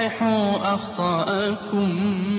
صححوا أخطاءكم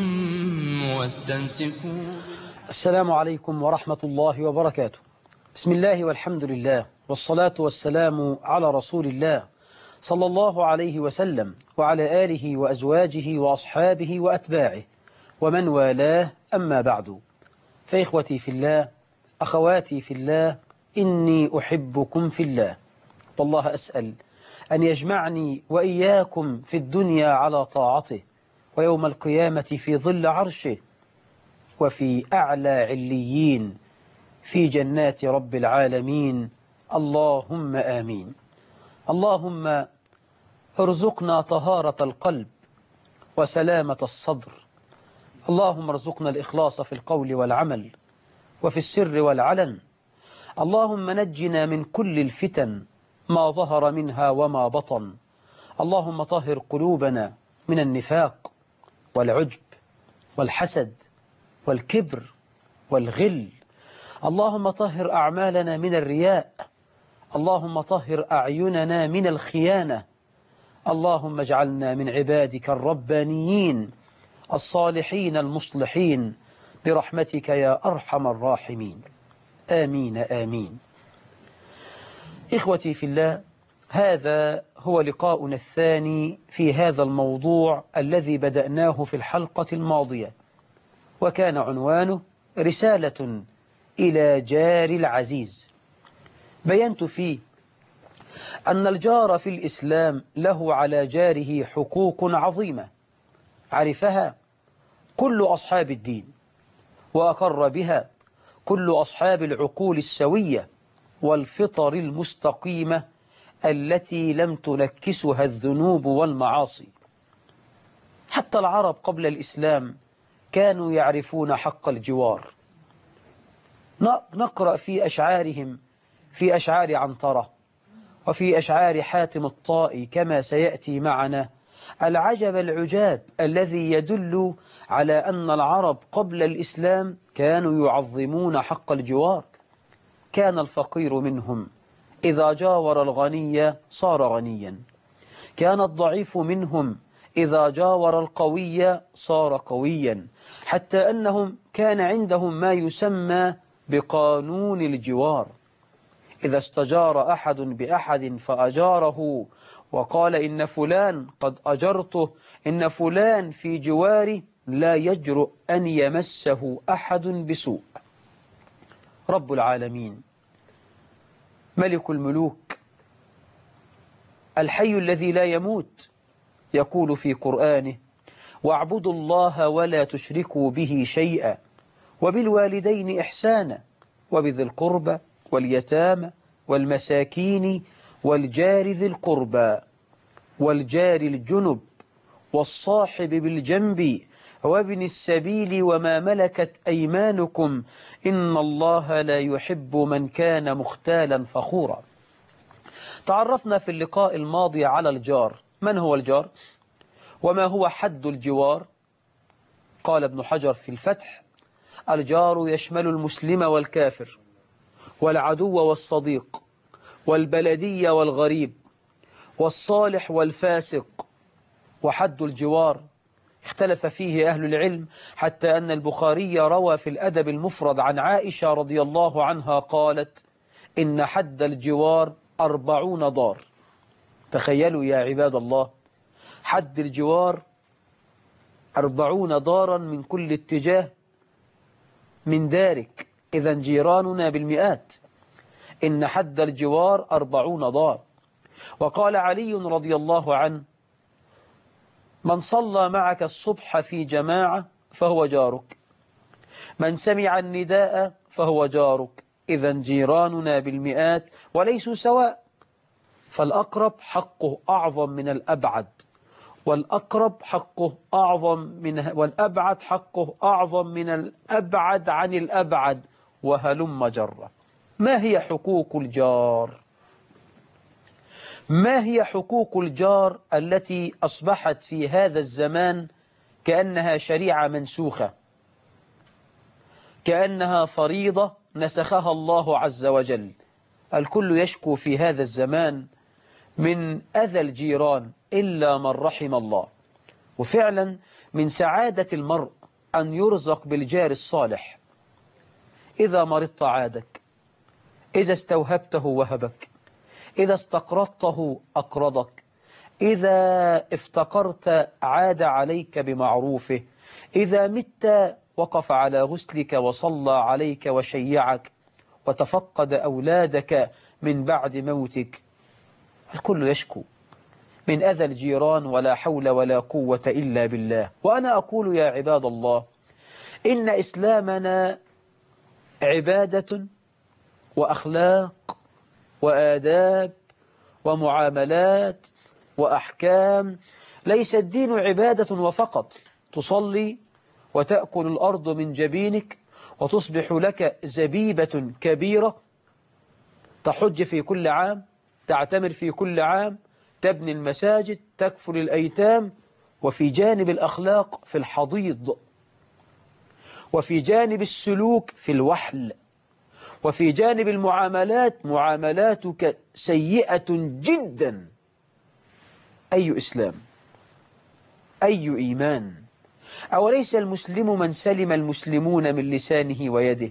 واستمسكوا. السلام عليكم ورحمة الله وبركاته. بسم الله والحمد لله والصلاة والسلام على رسول الله صلى الله عليه وسلم وعلى آله وأزواجه وأصحابه وأتباعه ومن والاه، أما بعد. فإخوتي في الله، أخواتي في الله، إني أحبكم في الله، والله أسأل أن يجمعني وإياكم في الدنيا على طاعته، ويوم القيامة في ظل عرشه، وفي أعلى عليين في جنات رب العالمين. اللهم آمين. اللهم ارزقنا طهارة القلب وسلامة الصدر. اللهم ارزقنا الإخلاص في القول والعمل وفي السر والعلن. اللهم نجنا من كل الفتن ما ظهر منها وما بطن. اللهم طهر قلوبنا من النفاق والعجب والحسد والكبر والغل. اللهم طهر أعمالنا من الرياء. اللهم طهر أعيننا من الخيانة. اللهم اجعلنا من عبادك الربانيين الصالحين المصلحين برحمتك يا أرحم الراحمين. آمين آمين. إخوتي في الله، هذا هو لقاؤنا الثاني في هذا الموضوع الذي بدأناه في الحلقة الماضية، وكان عنوانه رسالة إلى جار العزيز. بينت فيه أن الجار في الإسلام له على جاره حقوق عظيمة عرفها كل أصحاب الدين، وأقر بها كل أصحاب العقول السوية والفطر المستقيمة التي لم تنكسها الذنوب والمعاصي. حتى العرب قبل الإسلام كانوا يعرفون حق الجوار. نقرأ في أشعارهم، في أشعار عنترة وفي أشعار حاتم الطائي كما سيأتي معنا، العجب العجاب الذي يدل على أن العرب قبل الإسلام كانوا يعظمون حق الجوار. كان الفقير منهم إذا جاور الغني صار غنيا، كان الضعيف منهم إذا جاور القوي صار قويا، حتى أنهم كان عندهم ما يسمى بقانون الجوار. إذا استجار أحد بأحد فأجاره وقال إن فلان قد أجرته، إن فلان في جواري لا يجرؤ أن يمسه أحد بسوء. رب العالمين ملك الملوك الحي الذي لا يموت يقول في قرآنه: واعبدوا الله ولا تشركوا به شيئا وبالوالدين إحسانا وبذي القربى واليتامى والمساكين والجار ذي القربى والجار الجنب والصاحب بالجنب وابن السبيل وما ملكت أيمانكم إن الله لا يحب من كان مختالا فخورا. تعرفنا في اللقاء الماضي على الجار. من هو الجار؟ وما هو حد الجوار؟ قال ابن حجر في الفتح: الجار يشمل المسلم والكافر والعدو والصديق والبلدي والغريب والصالح والفاسق. وحد الجوار اختلف فيه أهل العلم، حتى أن البخاري روى في الأدب المفرد عن عائشة رضي الله عنها قالت: إن حد الجوار 40 دار. تخيلوا يا عباد الله، حد الجوار 40 دارا من كل اتجاه من دارك، إذا جيراننا بالمئات. إن حد الجوار 40 دار. وقال علي رضي الله عنه: من صلى معك الصبح في جماعة فهو جارك، من سمع النداء فهو جارك. إذا جيراننا بالمئات وليسوا سواء، فالأقرب حقه أعظم من الأبعد، والأقرب حقه أعظم من والأبعد حقه أعظم من الأبعد عن الأبعد، وهلم جرة. ما هي حقوق الجار؟ ما هي حقوق الجار التي أصبحت في هذا الزمان كأنها شريعة منسوخة، كأنها فريضة نسخها الله عز وجل؟ الكل يشكو في هذا الزمان من أذى الجيران إلا من رحم الله. وفعلا من سعادة المرء أن يرزق بالجار الصالح. إذا مرضت عادك، إذا استوهبته وهبك، إذا استقرضته أقرضك، إذا افتقرت عاد عليك بمعروفه، إذا مت وقف على غسلك وصلى عليك وشيعك، وتفقد أولادك من بعد موتك. الكل يشكو من أذى الجيران، ولا حول ولا قوة إلا بالله. وأنا أقول يا عباد الله، إن إسلامنا عبادة وأخلاق وآداب ومعاملات وأحكام. ليس الدين عبادة وفقط، تصلي وتأكل الأرض من جبينك وتصبح لك زبيبة كبيرة، تحج في كل عام، تعتمر في كل عام، تبني المساجد، تكفل الأيتام. وفي جانب الأخلاق في الحضيض، وفي جانب السلوك في الوحل، وفي جانب المعاملات معاملاتك سيئة جدا. أي إسلام؟ أي إيمان؟ أوليس المسلم من سلم المسلمون من لسانه ويده؟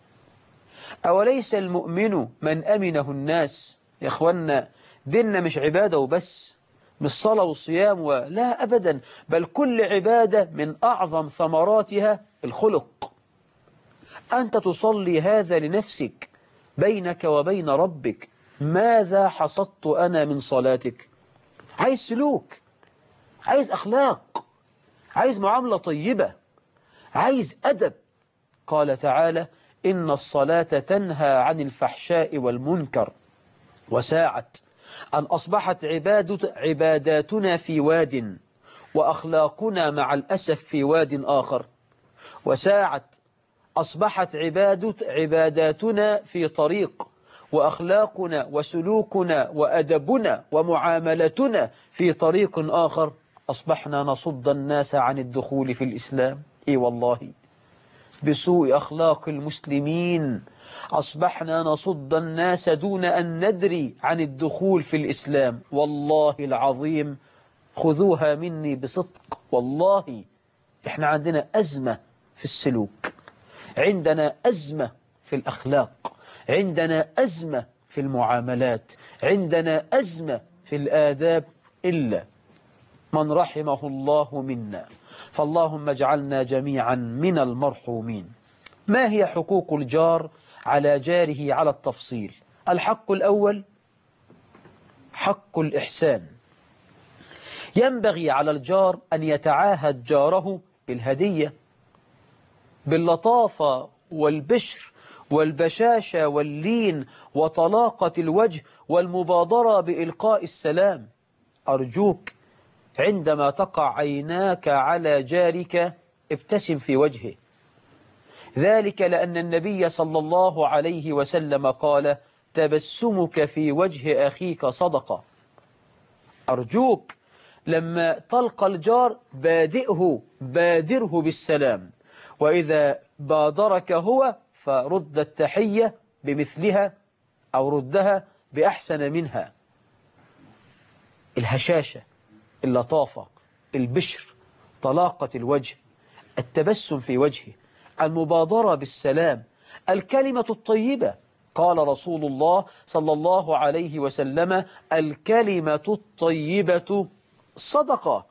أوليس المؤمن من أمنه الناس؟ يا إخوانا، ديننا مش عبادة وبس، مش صلاة وصيام لا أبدا، بل كل عبادة من أعظم ثمراتها الخلق. أنت تصلي هذا لنفسك بينك وبين ربك. ماذا حصدت أنا من صلاتك؟ عايز سلوك، عايز أخلاق، عايز معاملة طيبة، عايز أدب. قال تعالى: إن الصلاة تنهى عن الفحشاء والمنكر. وساعة أن أصبحت عباداتنا في واد، وأخلاقنا مع الأسف في واد آخر. وساعة أصبحت عباداتنا في طريق، وأخلاقنا وسلوكنا وأدبنا ومعاملتنا في طريق آخر. أصبحنا نصد الناس عن الدخول في الإسلام. إي والله، بسوء أخلاق المسلمين أصبحنا نصد الناس دون أن ندري عن الدخول في الإسلام. والله العظيم، خذوها مني بصدق، والله إحنا عندنا أزمة في السلوك، عندنا أزمة في الأخلاق، عندنا أزمة في المعاملات، عندنا أزمة في الآداب، إلا من رحمه الله منا. فاللهم اجعلنا جميعا من المرحومين. ما هي حقوق الجار على جاره على التفصيل؟ الحق الأول حق الإحسان. ينبغي على الجار أن يتعاهد جاره بالهدية، باللطافة والبشر والبشاشة واللين وطلاقة الوجه والمبادرة بإلقاء السلام. أرجوك عندما تقع عيناك على جارك ابتسم في وجهه، ذلك لأن النبي صلى الله عليه وسلم قال: تبسمك في وجه أخيك صدقة. أرجوك لما تلقى الجار بادره بالسلام، وإذا بادرك هو فرد التحية بمثلها أو ردها بأحسن منها. الهشاشة، اللطافة، البشر، طلاقة الوجه، التبسم في وجهه، المبادرة بالسلام، الكلمة الطيبة. قال رسول الله صلى الله عليه وسلم: الكلمة الطيبة صدقة.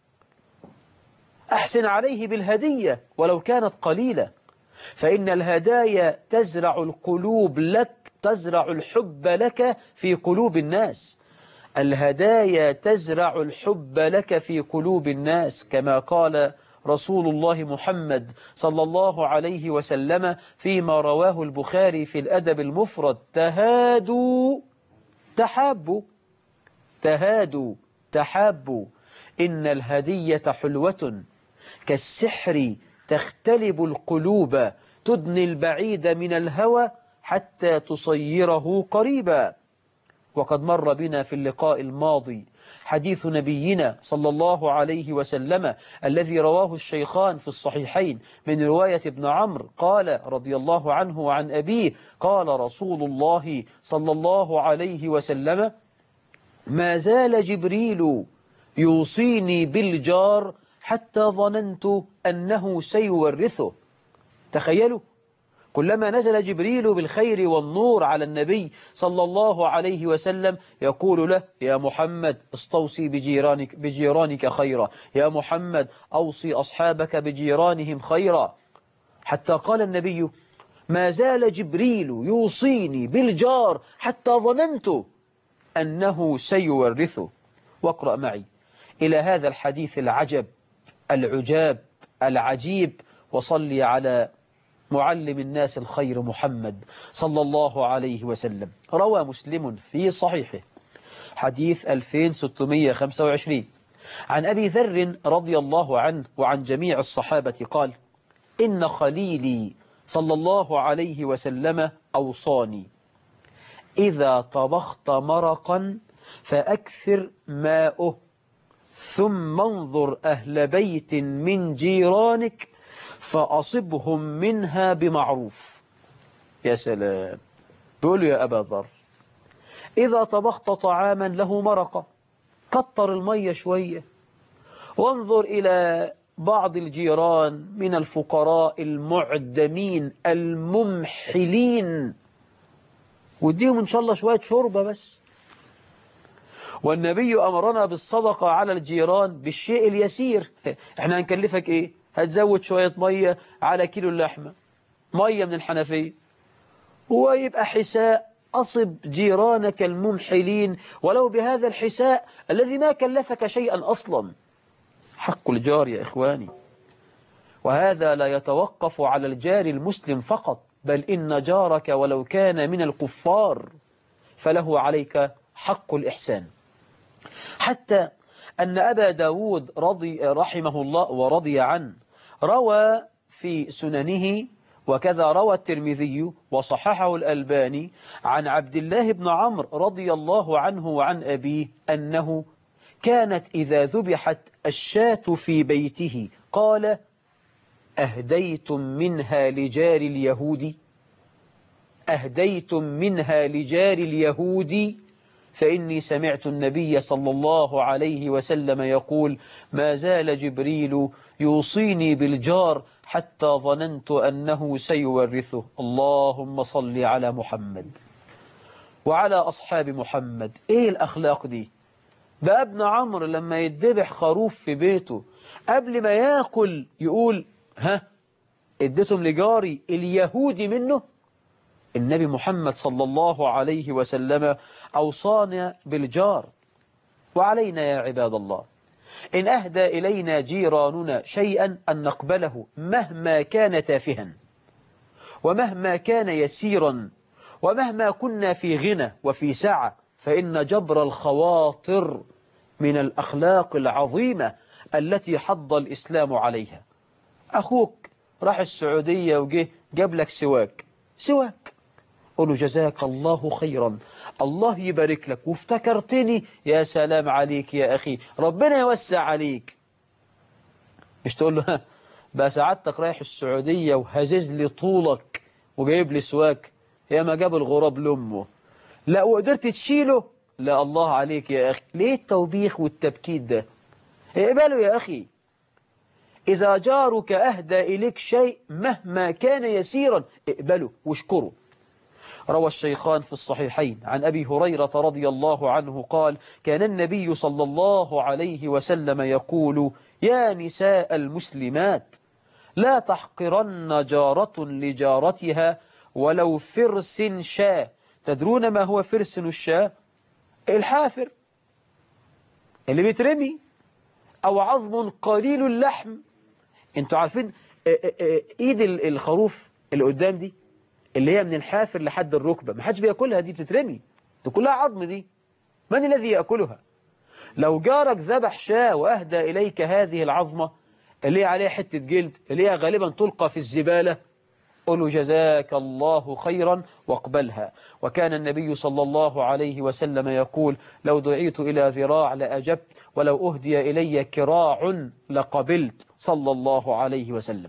أحسن عليه بالهدية ولو كانت قليلة، فإن الهدايا تزرع القلوب لك، تزرع الحب لك في قلوب الناس. الهدايا تزرع الحب لك في قلوب الناس، كما قال رسول الله محمد صلى الله عليه وسلم فيما رواه البخاري في الأدب المفرد: تهادوا تحابوا، تهادوا تحابوا. إن الهدية حلوة كالسحر تختلب القلوب، تدني البعيد من الهوى حتى تصيره قريبا. وقد مر بنا في اللقاء الماضي حديث نبينا صلى الله عليه وسلم الذي رواه الشيخان في الصحيحين من رواية ابن عمرو قال رضي الله عنه وعن أبيه: قال رسول الله صلى الله عليه وسلم: ما زال جبريل يوصيني بالجار حتى ظننت أنه سيورثه. تخيلوا، كلما نزل جبريل بالخير والنور على النبي صلى الله عليه وسلم يقول له: يا محمد استوصي بجيرانك خيرا، يا محمد أوصي أصحابك بجيرانهم خيرا. حتى قال النبي: ما زال جبريل يوصيني بالجار حتى ظننت أنه سيورثه. واقرأ معي إلى هذا الحديث العجب العجاب العجيب، وصلي على معلم الناس الخير محمد صلى الله عليه وسلم. روى مسلم في صحيحه حديث 2625 عن أبي ذر رضي الله عنه وعن جميع الصحابة قال: إن خليلي صلى الله عليه وسلم أوصاني: إذا طبخت مرقا فأكثر ماؤه، ثم انظر أهل بيت من جيرانك فأصبهم منها بمعروف. يا سلام، بيقولوا يا أبا ذر: إذا طبخت طعاما له مرقة كتر المية شوية، وانظر إلى بعض الجيران من الفقراء المعدمين الممحلين واديهم إن شاء الله شوية شوربة بس. والنبي أمرنا بالصدقة على الجيران بالشيء اليسير. احنا هنكلفك ايه؟ هتزود شوية مية على كيلو اللحمة، مية من الحنفية، ويبقى حساء أصب جيرانك الممحلين ولو بهذا الحساء الذي ما كلفك شيئا أصلا. حق الجار يا إخواني، وهذا لا يتوقف على الجار المسلم فقط، بل إن جارك ولو كان من الكفار فله عليك حق الإحسان. حتى أن أبا داود رحمه الله ورضي عنه روى في سننه، وكذا روى الترمذي وصححه الألباني عن عبد الله بن عمرو رضي الله عنه وعن أبيه أنه كانت إذا ذبحت الشاة في بيته قال: أهديتم منها لجار اليهود، أهديتم منها لجار اليهود، فإني سمعت النبي صلى الله عليه وسلم يقول: ما زال جبريل يوصيني بالجار حتى ظننت أنه سيورثه. اللهم صل على محمد وعلى أصحاب محمد. إيه الأخلاق دي؟ ده ابن عمرو لما يتذبح خروف في بيته قبل ما يأكل يقول: ها اديتم لجاري اليهودي منه؟ النبي محمد صلى الله عليه وسلم أوصانا بالجار. وعلينا يا عباد الله إن أهدى إلينا جيراننا شيئا أن نقبله مهما كان تافها، ومهما كان يسيرا، ومهما كنا في غنى وفي سعة، فإن جبر الخواطر من الأخلاق العظيمة التي حض الإسلام عليها. أخوك راح السعودية وجه جاب لك سواك، قولوا جزاك الله خيرا، الله يبارك لك، وافتكرتني، يا سلام عليك يا أخي، ربنا يوسع عليك. مش تقول له بقى سعادتك رايح السعودية وهزز لي طولك وجايب لي سواك، يا ما جاب الغراب لأمه، لا وقدرت تشيله، لا الله عليك يا أخي. ليه التوبيخ والتبكيت ده؟ اقبله يا أخي. إذا جارك أهدى إليك شيء مهما كان يسيرا اقبله واشكره. روى الشيخان في الصحيحين عن أبي هريرة رضي الله عنه قال: كان النبي صلى الله عليه وسلم يقول: يا نساء المسلمات لا تحقرن جارة لجارتها ولو فرس شاة. تدرون ما هو فرس الشاة؟ الحافر اللي بيترمي، أو عظم قليل اللحم. انتوا عارفين ايد الخروف اللي قدام دي اللي هي من الحافر لحد الركبة، ما حدش بيأكلها، دي بتترمي، دي كلها عظم. دي من الذي يأكلها؟ لو جارك ذبح شاة وأهدى إليك هذه العظمة اللي هي عليها حتة جلد اللي هي غالبا تلقى في الزبالة، قل جزاك الله خيرا واقبلها. وكان النبي صلى الله عليه وسلم يقول: لو دعيت إلى ذراع لأجبت، ولو أهدي إلي كراع لقبلت، صلى الله عليه وسلم.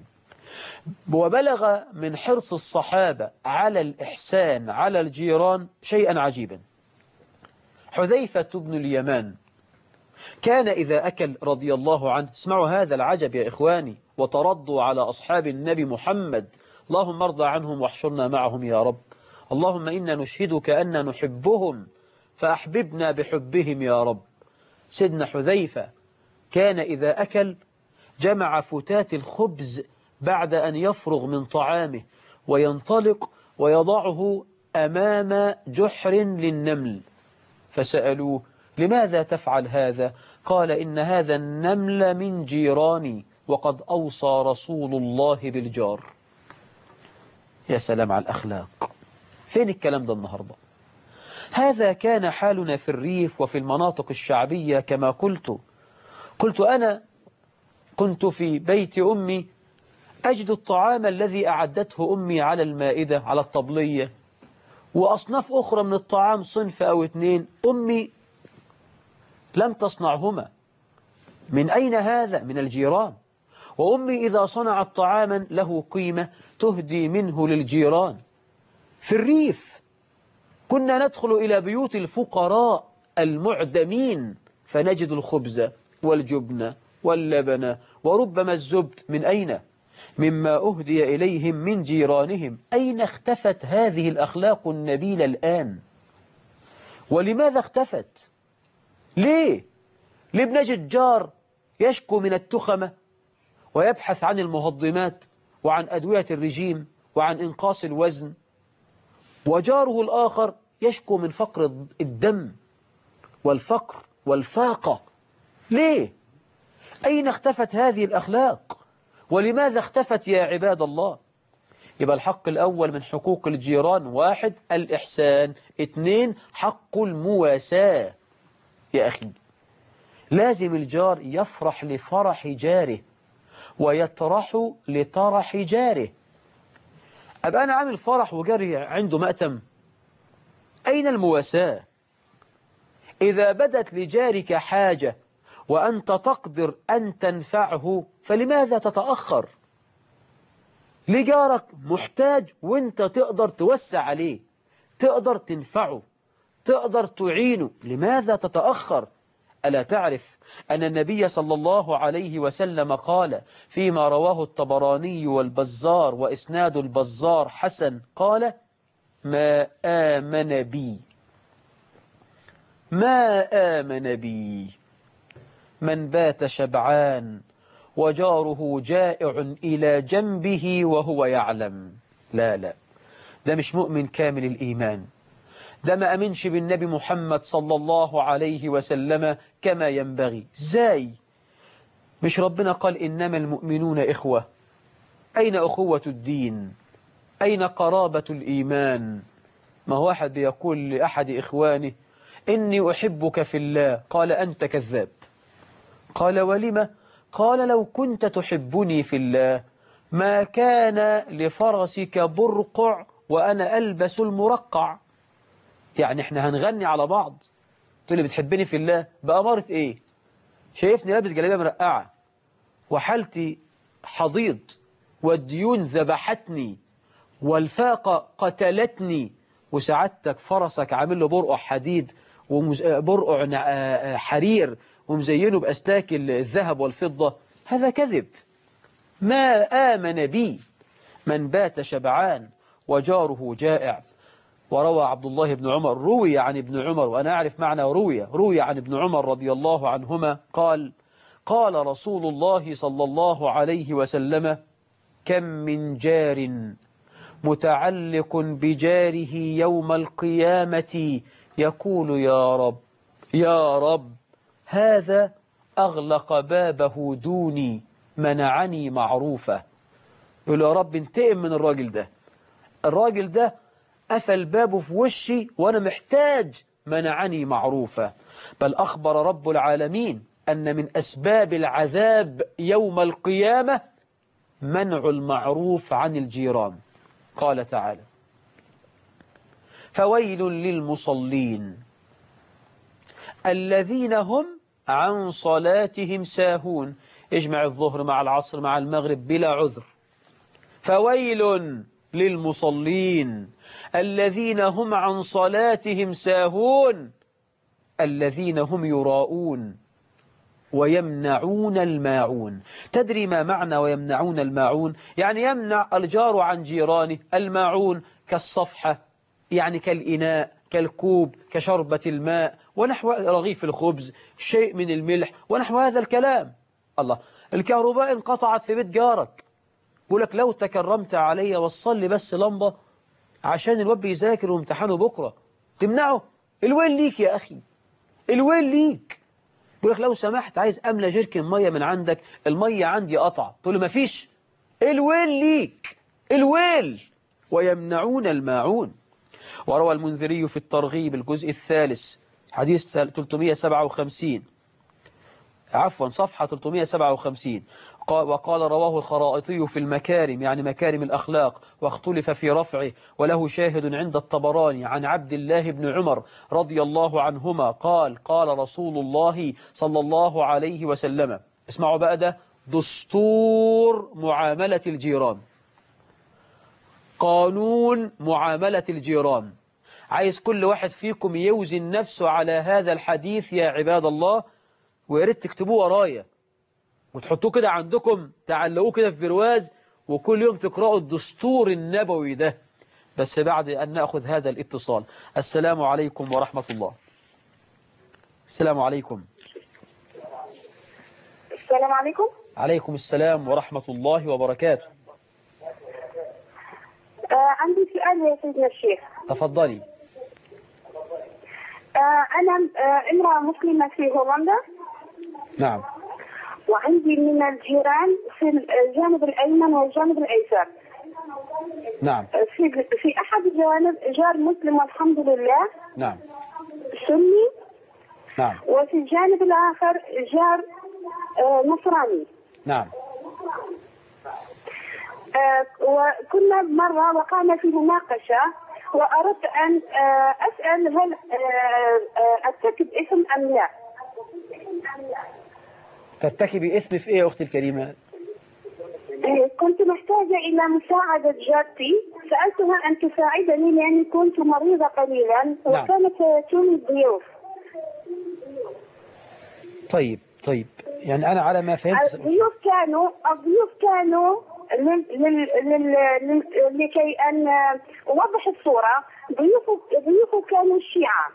وبلغ من حرص الصحابة على الإحسان على الجيران شيئا عجيبا. حذيفة بن اليمان كان إذا أكل رضي الله عنه، اسمعوا هذا العجب يا إخواني، وترضوا على أصحاب النبي محمد، اللهم ارضى عنهم واحشرنا معهم يا رب. اللهم إنا نشهدك أن نحبهم فأحببنا بحبهم يا رب. سيدنا حذيفة كان إذا أكل جمع فتات الخبز بعد أن يفرغ من طعامه وينطلق ويضعه أمام جحر للنمل، فسألوه لماذا تفعل هذا؟ قال إن هذا النمل من جيراني وقد أوصى رسول الله بالجار. يا سلام على الأخلاق. فين الكلام ده النهاردة؟ هذا كان حالنا في الريف وفي المناطق الشعبية. كما قلت أنا كنت في بيت أمي أجد الطعام الذي أعدته أمي على المائدة على الطبلية، وأصناف أخرى من الطعام صنف أو اثنين أمي لم تصنعهما. من أين هذا؟ من الجيران. وأمي إذا صنعت طعاما له قيمة تهدي منه للجيران. في الريف كنا ندخل إلى بيوت الفقراء المعدمين فنجد الخبز والجبن واللبن وربما الزبد. من أين؟ مما أهدي إليهم من جيرانهم. أين اختفت هذه الأخلاق النبيلة الآن؟ ولماذا اختفت؟ ليه بنجد جار يشكو من التخمة ويبحث عن المهضمات وعن أدوية الرجيم وعن إنقاص الوزن، وجاره الآخر يشكو من فقر الدم والفقر والفاقة؟ ليه؟ أين اختفت هذه الأخلاق؟ ولماذا اختفت يا عباد الله؟ يبقى الحق الأول من حقوق الجيران: 1 الإحسان، 2 حق المواساة. يا أخي لازم الجار يفرح لفرح جاره ويطرح لطرح جاره. أبقى أنا عامل فرح وجاري عنده مأتم، أين المواساة؟ إذا بدت لجارك حاجة وأنت تقدر أن تنفعه فلماذا تتأخر؟ لجارك محتاج وانت تقدر توسع عليه، تقدر تنفعه، تقدر تعينه، لماذا تتأخر؟ ألا تعرف أن النبي صلى الله عليه وسلم قال فيما رواه الطبراني والبزار وإسناد البزار حسن، قال: ما آمن بي من بات شبعان وجاره جائع إلى جنبه وهو يعلم. لا، ده مش مؤمن كامل الإيمان، ده ما أمنش بالنبي محمد صلى الله عليه وسلم كما ينبغي. ازاي؟ مش ربنا قال إنما المؤمنون إخوة؟ أين أخوة الدين؟ أين قرابة الإيمان؟ ما هو واحد بيقول لأحد إخوانه: إني أحبك في الله. قال: أنت كذاب. قال: ولم؟ قال: لو كنت تحبني في الله ما كان لفرسك برقع وأنا ألبس المرقع. يعني احنا هنغني على بعض؟ تقول لي بتحبني في الله بأمارة ايه؟ شايفني لابس جلابية مرقعة وحالتي حضيض والديون ذبحتني والفاقة قتلتني، وسعادتك فرسك عامل له برقع حديد وبرقع حرير ومزينه بأستاك الذهب والفضة. هذا كذب. ما آمن بي من بات شبعان وجاره جائع. وروى عبد الله بن عمر، روي عن ابن عمر، وأنا أعرف معنى روي عن ابن عمر رضي الله عنهما قال: قال رسول الله صلى الله عليه وسلم: كم من جار متعلق بجاره يوم القيامة يقول يا رب يا رب هذا أغلق بابه دوني منعني معروفة. يقول يا رب انتقم من الراجل ده قفل بابه في وشي وأنا محتاج، منعني معروفة. بل أخبر رب العالمين أن من أسباب العذاب يوم القيامة منع المعروف عن الجيران. قال تعالى: فويل للمصلين الذين هم عن صلاتهم ساهون. اجمع الظهر مع العصر مع المغرب بلا عذر. فويل للمصلين الذين هم عن صلاتهم ساهون الذين هم يراءون. ويمنعون الماعون. تدري ما معنى ويمنعون الماعون؟ يعني يمنع الجار عن جيرانه الماعون، كالصفحة يعني كالإناء، كالكوب، كشربة الماء، ونحو رغيف الخبز، شيء من الملح ونحو هذا الكلام. الله، الكهرباء انقطعت في بيت جارك، يقول لك لو تكرمت علي وصل لي بس لمبة عشان الواد بيذاكر وامتحانه بكرة، تمنعه؟ الويل ليك يا أخي، الويل ليك. يقول لك لو سمحت عايز أملى جيركن مية من عندك، المية عندي قطع، تقول له مفيش، الويل ليك، الويل. ويمنعون الماعون. وروى المنذري في الترغيب الجزء الثالث حديث 357، عفوا صفحة 357، وقال رواه الخرائطي في المكارم يعني مكارم الأخلاق، واختلف في رفعه، وله شاهد عند الطبراني عن عبد الله بن عمر رضي الله عنهما قال قال رسول الله صلى الله عليه وسلم. اسمعوا بقى، ده دستور معاملة الجيران، قانون معاملة الجيران. عايز كل واحد فيكم يوزن نفسه على هذا الحديث يا عباد الله، وياريت تكتبوه ورايا وتحطوه كده عندكم، تعلقوه كده في برواز، وكل يوم تقرأوا الدستور النبوي ده. بس بعد أن نأخذ هذا الاتصال. السلام عليكم ورحمة الله. السلام عليكم. السلام عليكم. عليكم السلام ورحمة الله وبركاته. عندي سؤال يا سيدنا الشيخ. تفضلي. أنا امرأة مسلمة في هولندا. نعم. وعندي من الجيران في الجانب الأيمن والجانب الأيسر. نعم. في أحد الجوانب جار مسلم والحمد لله. نعم. سني. نعم. وفي الجانب الآخر جار نصراني. نعم. وكل مرة وقعنا في مناقشة، وأردت أن أسأل هل أرتكب إثم أم لا؟ ترتكبي إثم في إيه يا أختي الكريمة؟ كنت محتاجة إلى مساعدة جارتي، سألتها أن تساعدني لأني كنت مريضة قليلا وكانت تأتوني ضيوف. طيب يعني أنا على ما فهمت الضيوف كانوا لكي أن أوضح الصورة، ضيوف كانوا الشيعة.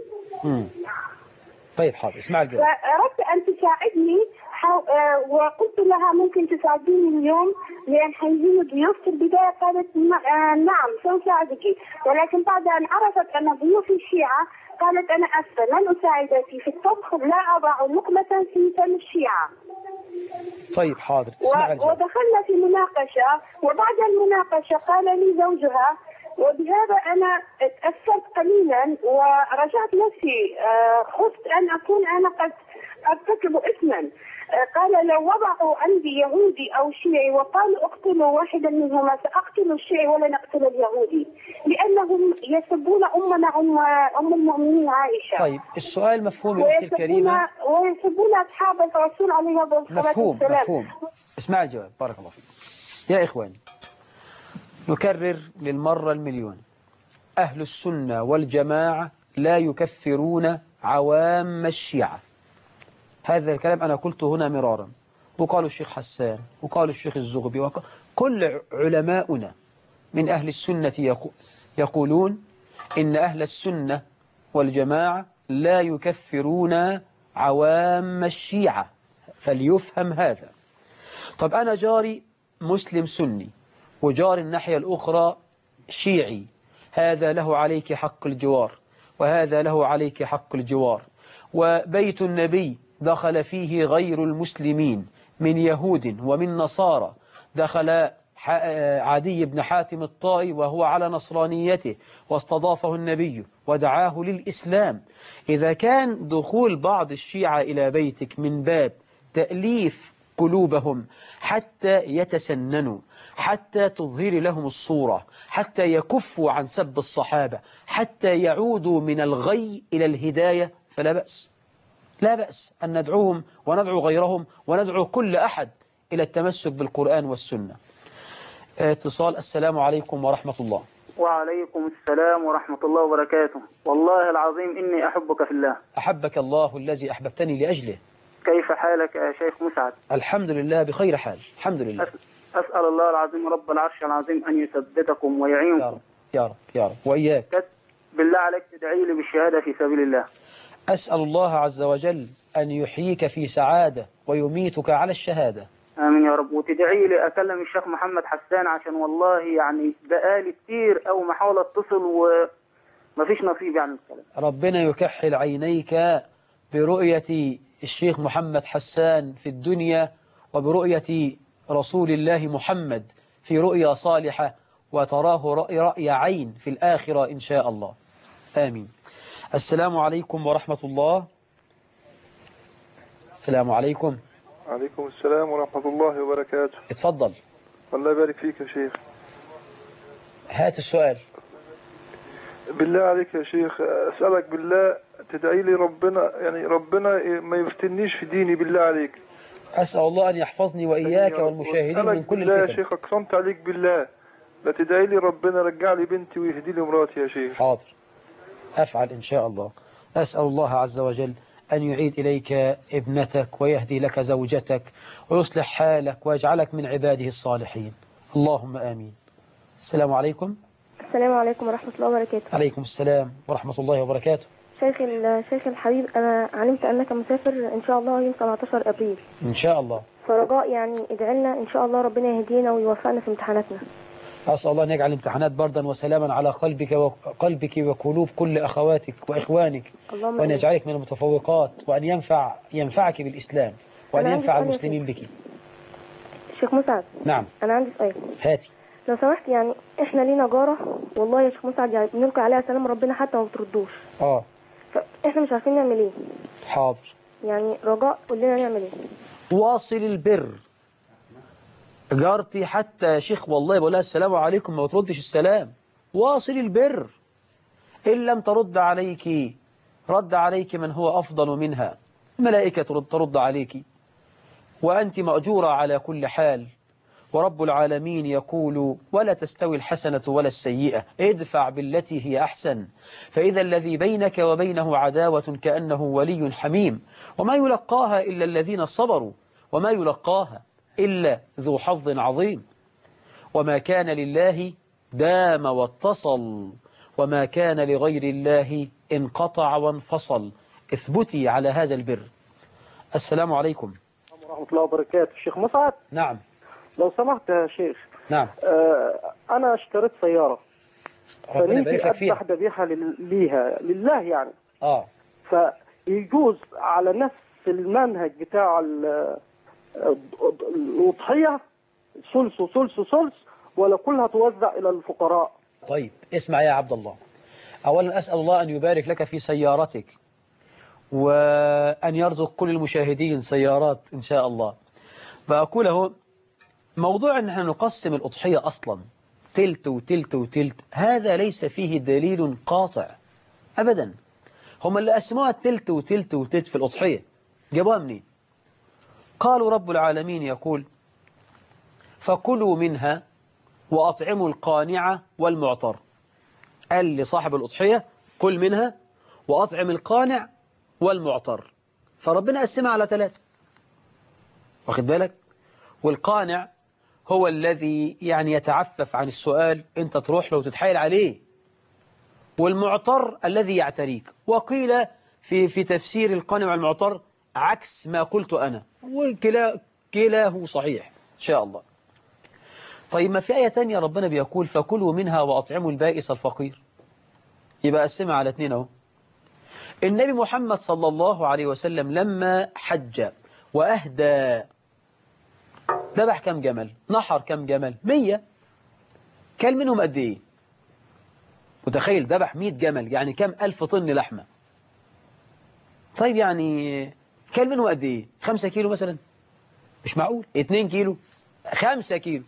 طيب حاضر، اسمع الجواب. فأردت أن تساعدني وقلت لها ممكن تساعديني اليوم لأن حيجيني ضيوف. في البداية قالت نعم سأساعدك، ولكن بعد أن عرفت أن ضيوفي الشيعة قالت أنا أسفة لن أساعدك في الطبخ، لا أضع لقمة في فم الشيعة. طيب حاضر، اسمع الجواب. ودخلنا في مناقشة، وبعد المناقشة قال لي زوجها، وبهذا أنا تأثرت قليلا ورجعت نفسي، خفت أن أكون أنا قد أرتكب إثما. قال لو وضعوا عندي يهودي أو شيعي وقالوا اقتلوا واحدا منهما سأقتل الشيعي ولن أقتل اليهودي، لأنهم يسبون أمنا أم المؤمنين عائشة. طيب السؤال مفهوم يا أختي الكريمة، ويسبون أصحاب الرسول عليه الصلاة والسلام. مفهوم. اسمع الجواب، بارك الله فيك. يا إخواني، نكرر للمرة المليون، أهل السنة والجماعة لا يكفرون عوام الشيعة. هذا الكلام أنا قلته هنا مرارا، وقالوا الشيخ حسان وقالوا الشيخ الزغبي كل علماؤنا من أهل السنة يقولون إن أهل السنة والجماعة لا يكفرون عوام الشيعة، فليفهم هذا. طب أنا جاري مسلم سني وجار الناحية الأخرى شيعي، هذا له عليك حق الجوار وهذا له عليك حق الجوار، وبيت النبي دخل فيه غير المسلمين من يهود ومن نصارى، دخل عدي بن حاتم الطائي وهو على نصرانيته واستضافه النبي ودعاه للإسلام. إذا كان دخول بعض الشيعة إلى بيتك من باب تأليف قلوبهم حتى يتسننوا، حتى تظهر لهم الصورة، حتى يكفوا عن سب الصحابة، حتى يعودوا من الغي إلى الهداية، فلا بأس، لا بأس أن ندعوهم وندعو غيرهم وندعو كل أحد إلى التمسك بالقرآن والسنة. اتصال. السلام عليكم ورحمة الله. وعليكم السلام ورحمة الله وبركاته. والله العظيم إني أحبك في الله. أحبك الله الذي أحببتني لأجله. كيف حالك يا شيخ مسعد؟ الحمد لله بخير حال، الحمد لله. أسأل الله العظيم رب العرش العظيم أن يثبتكم يا ويعينكم. رب يا رب يا رب وإياك. بالله عليك تدعي لي بالشهادة في سبيل الله. أسأل الله عز وجل أن يحييك في سعادة ويميتك على الشهادة. آمين يا رب. وتدعي لي أكلم الشيخ محمد حسان، عشان والله يعني بقالي كتير أو محاولة أتصل ومفيش نصيب يعني الكلام. ربنا يكحل عينيك برؤية الشيخ محمد حسان في الدنيا، وبرؤية رسول الله محمد في رؤيا صالحة، وتراه رأي عين في الآخرة إن شاء الله. آمين. السلام عليكم ورحمة الله. السلام عليكم. عليكم السلام ورحمة الله وبركاته. اتفضل. الله يبارك فيك يا شيخ. هات السؤال. بالله عليك يا شيخ، أسألك بالله تدعي لي ربنا، يعني ربنا ما يفتنيش في ديني بالله عليك. أسأل الله أن يحفظني وإياك والمشاهدين من كل بالله الفتن. يا شيخ، أقسمت عليك بالله لا تدعي لي ربنا رجع لي بنتي ويهدي لي مراتي يا شيخ. حاضر، أفعل إن شاء الله. أسأل الله عز وجل أن يعيد إليك ابنتك ويهدي لك زوجتك ويصلح حالك ويجعلك من عباده الصالحين، اللهم آمين. السلام عليكم. السلام عليكم ورحمة الله وبركاته. عليكم السلام ورحمة الله وبركاته. شيخ الحبيب، أنا علمت أنك مسافر إن شاء الله يوم 17 أبريل إن شاء الله، فرجاء يعني ادعي لنا إن شاء الله ربنا يهدينا ويوفقنا في امتحاناتنا. أسأل الله أن يجعل الامتحانات بردا وسلاما على قلبك وقلوب كل أخواتك وإخوانك، وأن يجعلك من المتفوقات، وأن ينفعك بالإسلام، وأن ينفع المسلمين بك. شيخ مسعد. نعم. أنا عندي سؤال. هاتي. لو سمحت، يعني إحنا لينا جارة والله يا شيخ مسعد، يعني بنلقي عليها سلام ربنا حتى ما بتردوش. فإحنا مش عارفين نعمل إيه. حاضر. يعني رجاء قول لنا نعمل إيه. واصل البر. جارتي حتى يا شيخ والله بقول لها السلام عليكم ما بتردش السلام. واصل البر. إن لم ترد عليك رد عليك من هو أفضل منها، الملائكة ترد عليك، وأنت مأجورة على كل حال. ورب العالمين يقول: ولا تستوي الحسنة ولا السيئة، ادفع بالتي هي أحسن، فإذا الذي بينك وبينه عداوة كأنه ولي حميم. وما يلقاها إلا الذين صبروا، وما يلقاها إلا ذو حظ عظيم. وما كان لله دام واتصل، وما كان لغير الله انقطع وانفصل. اثبتي على هذا البر. السلام عليكم ورحمة الله وبركاته. الشيخ مسعد. نعم. لو سمحت يا شيخ. نعم. أنا اشتريت سيارة، ربنا يبارك لك فيها. أذبح ذبيحة لله يعني. فيجوز على نفس المنهج بتاع الأضحية ثلث وثلث وثلث، ولا كلها توزع إلى الفقراء؟ طيب اسمع يا عبد الله، أولا أسأل الله أن يبارك لك في سيارتك، وأن يرزق كل المشاهدين سيارات إن شاء الله. فأقوله موضوع أن نحن نقسم الأضحية أصلا تلت وتلت وتلت، هذا ليس فيه دليل قاطع أبدا. هم اللي قسموها تلت وتلت وتلت في الأضحية جابوها منين؟ قالوا رب العالمين يقول: فكلوا منها وأطعموا القانع والمعتر. قال لصاحب الأضحية: كل منها وأطعم القانع والمعتر. فربنا قسمها على 3، واخد بالك؟ والقانع هو الذي يعني يتعفف عن السؤال، انت تروح له وتتحايل عليه. والمعتر الذي يعتريك. وقيل في تفسير القانع والمعتر عكس ما قلت أنا، وكلاه صحيح إن شاء الله. طيب ما في آية تانية ربنا بيقول: فكلوا منها وأطعموا البائس الفقير. يبقى قسمها على 2 اهو. النبي محمد صلى الله عليه وسلم لما حج وأهدى ذبح كم جمل؟ نحر كم جمل؟ 100. كل منهم قد ايه؟ متخيل؟ ذبح 100 جمل، يعني كم 1000 طن لحمة. طيب يعني كل منهم قد ايه؟ 5 كيلو مثلا؟ مش معقول. 2 كيلو؟ 5 كيلو.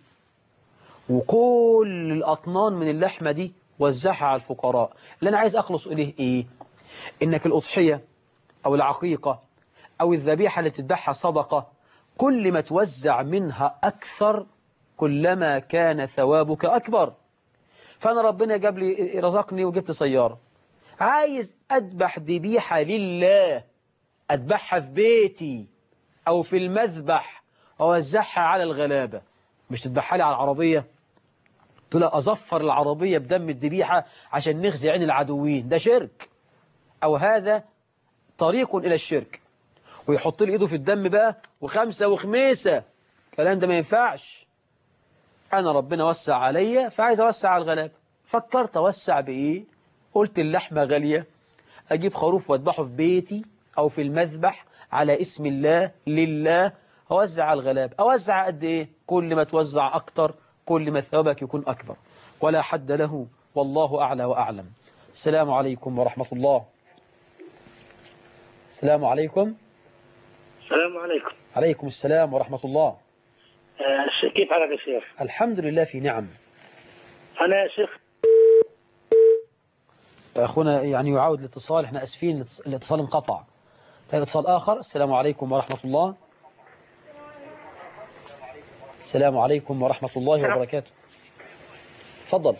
وكل الأطنان من اللحمة دي وزعها على الفقراء. اللي أنا عايز أخلص إليه إيه؟ إنك الأضحية أو العقيقة أو الذبيحة اللي تذبحها صدقة، كل ما توزع منها أكثر كلما كان ثوابك أكبر. فأنا ربنا جاب لي رزقني وجبت سيارة، عايز أذبح ذبيحة لله، أذبحها في بيتي أو في المذبح ووزعها على الغلابة. مش تذبحها لي على العربية، تقول أظفر العربية بدم الذبيحة عشان نخزي عين العدوين، ده شرك، أو هذا طريق إلى الشرك. ويحط لي إيده في الدم بقى وخمسة وخميسة، الكلام ده ما ينفعش. أنا ربنا وسع عليا فعايز أوسع على الغلابة. فكرت أوسع بإيه؟ قلت اللحمة غالية، أجيب خروف وأذبحه في بيتي أو في المذبح على اسم الله لله، أوزع على الغلابة. أوزع قد إيه؟ كل ما توزع أكتر كل ما ثوابك يكون أكبر، ولا حد له، والله أعلى وأعلم. السلام عليكم ورحمة الله. السلام عليكم. السلام عليكم. عليكم السلام ورحمة الله. كيف حالك يا شيخ؟ الحمد لله في نعم. أنا يا شيخ أخونا يعني يعاود الاتصال، احنا أسفين الاتصال انقطع. طيب اتصال آخر. السلام عليكم ورحمة الله. السلام عليكم ورحمة الله وبركاته. تفضل.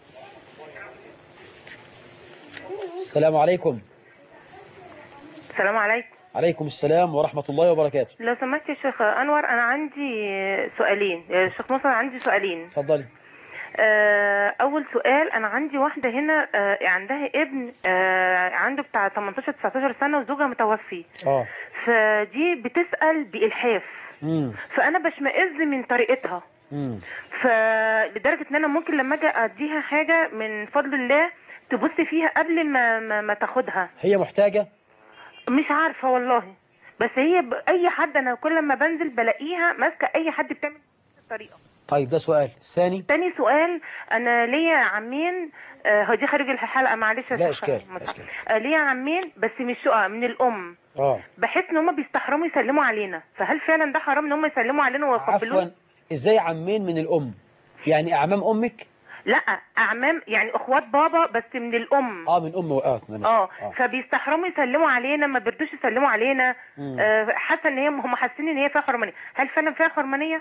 السلام عليكم. السلام عليكم. عليكم السلام ورحمة الله وبركاته. لو سمحت يا شيخ أنور، أنا عندي سؤالين يا شيخ مصر، عندي سؤالين. تفضلي. أول سؤال، أنا عندي واحدة هنا عندها ابن عنده بتاع 18-19 سنة وزوجها متوفي. فدي بتسأل بإلحاف. فأنا بشمئز من طريقتها. فلدرجة إن أنا ممكن لما أجي أديها حاجة من فضل الله تبص فيها قبل ما تاخدها. هي محتاجة؟ مش عارفة والله، بس هي أي حد أنا كل ما بنزل بلاقيها ماسكة أي حد بتعمل الطريقة. طيب ده سؤال. الثاني. تاني سؤال، أنا ليا عمين، هو دي خارج الحلقة معلش. لا إشكال. ليا عمين بس مش من الأم. بحس إن هم بيستحرموا يسلموا علينا، فهل فعلا ده حرام إن هم يسلموا علينا ويقبلونا؟ عفوا، إزاي عمين من الأم؟ يعني أعمام أمك؟ لا اعمام، يعني اخوات بابا بس من الام. من ام فبيستحرموا يسلموا علينا، ما بيردوش يسلموا علينا. حاسه ان هم حاسين ان هي فيها حرمانيه. هل فعلا فيها حرمانيه؟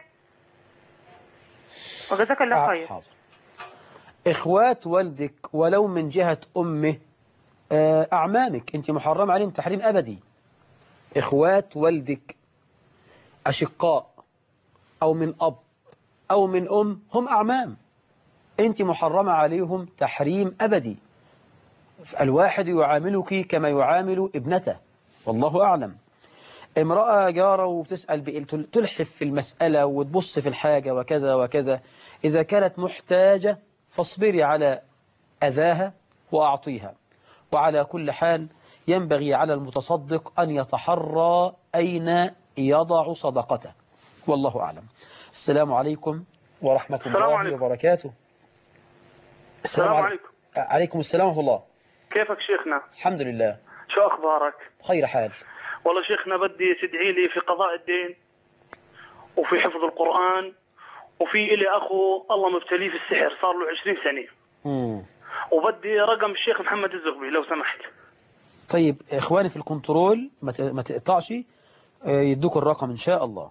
وجزاك الله خير. حاضر. اخوات والدك ولو من جهه امه اعمامك، انت محرم عليهم تحريم ابدي. اخوات والدك اشقاء او من اب او من ام هم اعمام، أنت محرمة عليهم تحريم أبدي. الواحد يعاملك كما يعامل ابنته، والله أعلم. امرأة جارة وبتسأل تلحف في المسألة وتبص في الحاجة وكذا وكذا، إذا كانت محتاجة فاصبري على أذاها وأعطيها. وعلى كل حال ينبغي على المتصدق أن يتحرى أين يضع صدقته، والله أعلم. السلام عليكم ورحمة الله وبركاته. السلام عليكم. عليكم السلام ورحمة الله. كيفك شيخنا؟ الحمد لله. شو أخبارك؟ خير حال. والله شيخنا بدي تدعي لي في قضاء الدين وفي حفظ القرآن، وفي إلي أخو الله مبتليه في السحر صار له 20 سنة. وبدي رقم الشيخ محمد الزغبي لو سمحت. طيب إخواني في الكنترول ما تقطعش، يدوك الرقم إن شاء الله.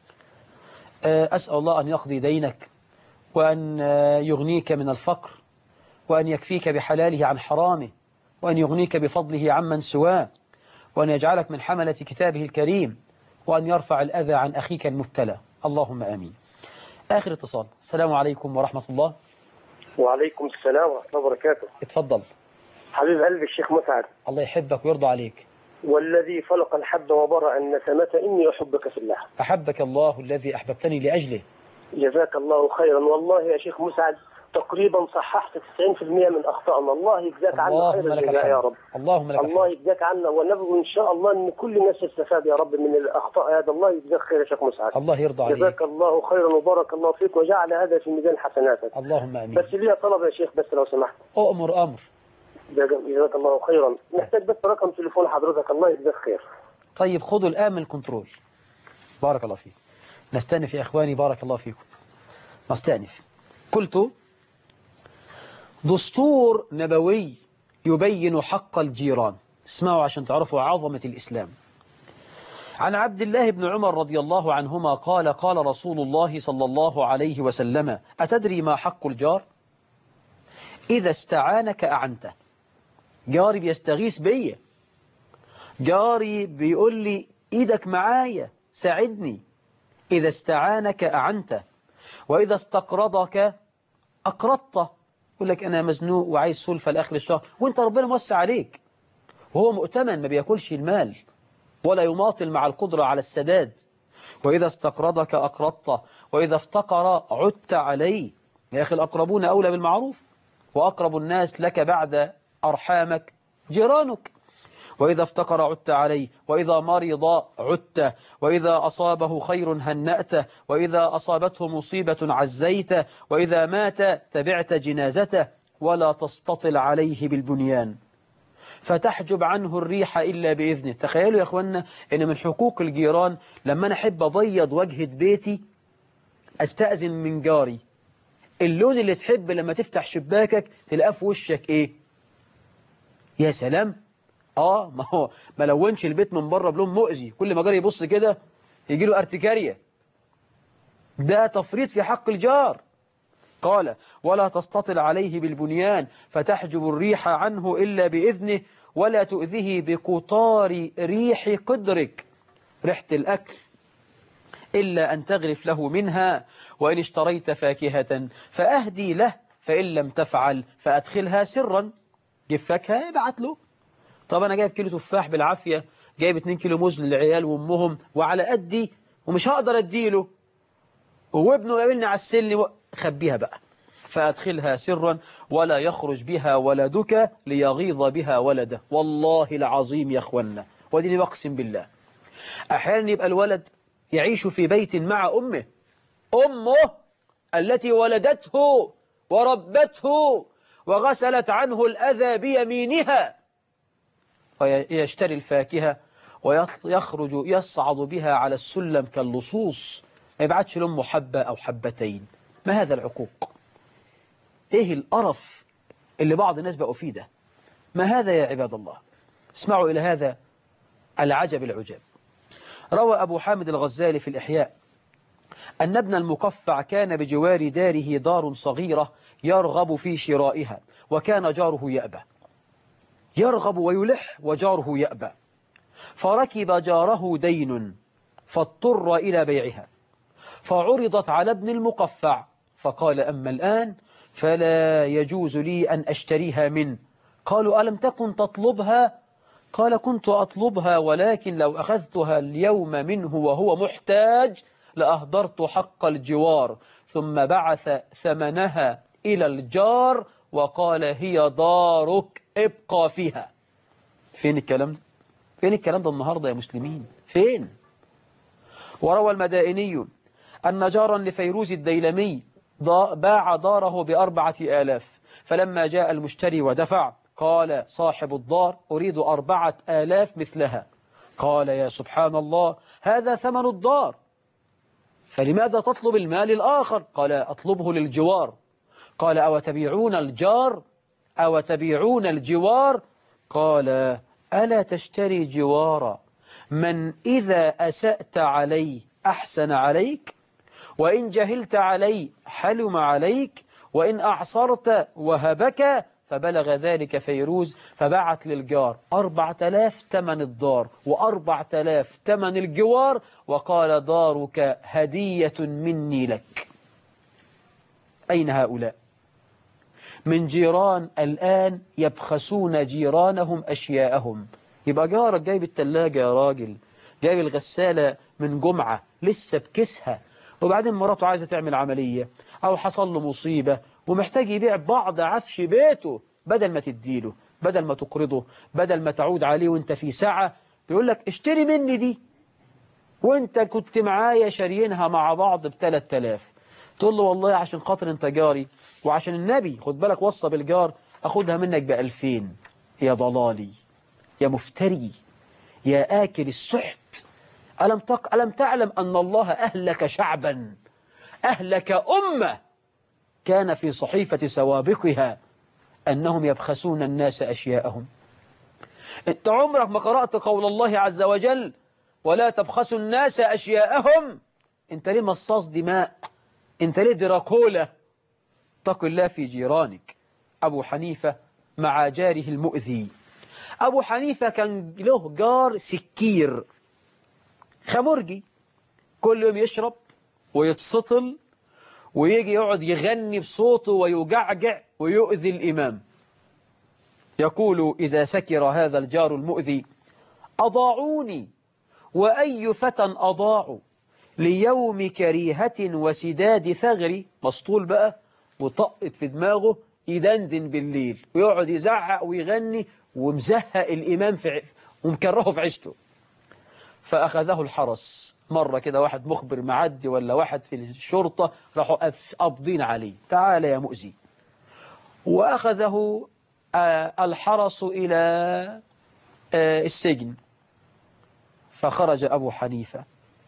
أسأل الله أن يقضي دينك، وأن يغنيك من الفقر، وأن يكفيك بحلاله عن حرامه، وأن يغنيك بفضله عمن سواه، وأن يجعلك من حملة كتابه الكريم، وأن يرفع الأذى عن أخيك المبتلى، اللهم آمين. آخر اتصال. السلام عليكم ورحمة الله. وعليكم السلام ورحمة الله وبركاته. اتفضل. حبيب قلبي الشيخ مسعد. الله يحبك ويرضى عليك. والذي خلق الحب وبرأ النسمة إني أحبك في الله. أحبك الله الذي أحببتني لأجله. جزاك الله خيرا. والله يا شيخ مسعد تقريبا صححت 90% من أخطائنا. الله يجزاك عنا خير الجزاء يا رب. اللهم لك الله يجزاك عنا، ونبغي إن شاء الله أن كل الناس تستفاد يا رب من الأخطاء هذا. الله يجزاك خير يا شيخ مسعد. الله يرضى عليك. جزاك الله خيرا وبارك الله فيك وجعل هذا في ميزان حسناتك. اللهم آمين. بس لي طلب يا شيخ، بس لو سمحت. أمر. جزاك الله خيرا. محتاج بس رقم تليفون حضرتك. الله يجزاك خير. طيب خذوا الآن من الكنترول. بارك الله فيك. نستأنف يا إخواني، بارك الله فيكم. نستأنف. قلت دستور نبوي يبين حق الجيران. اسمعوا عشان تعرفوا عظمة الإسلام. عن عبد الله بن عمر رضي الله عنهما قال قال رسول الله صلى الله عليه وسلم: أتدري ما حق الجار؟ إذا استعانك أعنته. جاري بيستغيث بيا، جاري بيقول لي إيدك معايا ساعدني، إذا استعانك أعنته، وإذا استقرضك أقرضته. يقول لك أنا مزنوق وعايز سلفة لآخر الشهر، وإنت ربنا موسع عليك، وهو مؤتمن ما بياكلش المال ولا يماطل مع القدرة على السداد. وإذا استقرضك أقرضته، وإذا افتقر عدت عليه. يا أخي الأقربون أولى بالمعروف، وأقرب الناس لك بعد أرحامك جيرانك. وإذا افتقر عدت عليه، وإذا مرض عدت، وإذا أصابه خير هنأته، وإذا أصابته مصيبة عزيته، وإذا مات تبعت جنازته. ولا تستطل عليه بالبنيان فتحجب عنه الريح إلا بإذنه. تخيلوا يا أخوانا إن من حقوق الجيران لما أنا أحب أبيض واجهة بيتي أستأذن من جاري. اللون اللي تحب لما تفتح شباكك تلقاه في وشك إيه؟ يا سلام. ما هو ما لونش البيت من بره بلون مؤذي، كل ما جاري يبص كده يجي له ارتكارية. ده تفريط في حق الجار. قال ولا تستطل عليه بالبنيان فتحجب الريح عنه إلا بإذنه، ولا تؤذيه بقطار ريح قدرك، ريحة الأكل، إلا أن تغرف له منها. وإن اشتريت فاكهة فأهدي له، فإن لم تفعل فأدخلها سرا. جيب فاكهة ابعت له. طب أنا جايب كيلو تفاح بالعافية، جايب 2 كيلو موز للعيال وأمهم وعلى قدي ومش هقدر أديله، وابنه يقابلني على السلم، خبيها بقى. فأدخلها سرا ولا يخرج بها ولدك ليغيظ بها ولده. والله العظيم يا أخوانا، وديني بقسم بالله، أحيانا يبقى الولد يعيش في بيت مع أمه التي ولدته وربته وغسلت عنه الأذى بيمينها، ويشتري الفاكهة ويخرج يصعد بها على السلم كاللصوص، ما يبعتش لأمه حبة أو حبتين. ما هذا العقوق؟ إيه القرف اللي بعض الناس بقوا فيه ده؟ ما هذا يا عباد الله؟ اسمعوا إلى هذا العجب العجاب. روى أبو حامد الغزالي في الإحياء أن ابن المقفع كان بجوار داره دار صغيرة يرغب في شرائها، وكان جاره يأبى، يرغب ويلح وجاره يأبى، فركب جاره دين فاضطر إلى بيعها، فعرضت على ابن المقفع فقال أما الآن فلا يجوز لي أن أشتريها منه. قالوا ألم تكن تطلبها؟ قال كنت أطلبها، ولكن لو أخذتها اليوم منه وهو محتاج لأهدرت حق الجوار. ثم بعث ثمنها إلى الجار وقال هي دارك ابقى فيها. فين الكلام ده؟ فين الكلام ده النهاردة يا مسلمين؟ فين؟ وروى المدائني أن جارا لفيروز الديلمي باع داره ب4,000، فلما جاء المشتري ودفع قال صاحب الدار أريد 4,000 مثلها. قال يا سبحان الله، هذا ثمن الدار، فلماذا تطلب المال الآخر؟ قال أطلبه للجوار. قال أو تبيعون الجار أو تبيعون الجوار؟ قال ألا تشتري جوارا من إذا أسأت عليه أحسن عليك، وإن جهلت عليه حلم عليك، وإن أعصرت وهبك. فبلغ ذلك فيروز فبعت للجار 4,000 ثمن الدار و4,000 ثمن الجوار، وقال دارك هدية مني لك. أين هؤلاء من جيران الآن يبخسون جيرانهم أشياءهم؟ يبقى جارك جايب التلاجة يا راجل، جايب الغسالة من جمعة لسه بكسها، وبعدين مراته عايزة تعمل عملية أو حصل له مصيبة ومحتاج يبيع بعض عفش بيته، بدل ما تديله، بدل ما تقرضه، بدل ما تعود عليه وانت في ساعة، بيقول لك اشتري مني دي وانت كنت معايا شاريينها مع بعض ب3,000. تقول له والله عشان خاطر انت جاري وعشان النبي خد بالك وصى بالجار أخدها منك ب2,000. يا ضلالي، يا مفتري، يا آكل السحت. ألم تعلم أن الله أهلك شعبا، أهلك أمة كان في صحيفة سوابقها أنهم يبخسون الناس أشياءهم. أنت عمرك ما قرأت قول الله عز وجل ولا تبخسوا الناس أشياءهم؟ أنت ليه مصاص دماء؟ أنت ليه دراكولا؟ اتق الله في جيرانك. أبو حنيفة مع جاره المؤذي. أبو حنيفة كان له جار سكير خمرجي، كل يوم يشرب ويتسطل ويجي يقعد يغني بصوته ويجعجع ويؤذي الإمام. يقول إذا سكر هذا الجار المؤذي أضاعوني وأي فتى أضاعوا ليوم كريهة وسداد ثغري. مسطول بقى وطقت في دماغه يدندن بالليل ويقعد يزعق ويغني ومزهق الإمام ومكرهه في عيشته. فأخذه الحرس مرة كده، واحد مخبر معدي ولا واحد في الشرطة راحوا قابضين عليه، تعال يا مؤذي. وأخذه الحرس إلى السجن. فخرج أبو حنيفة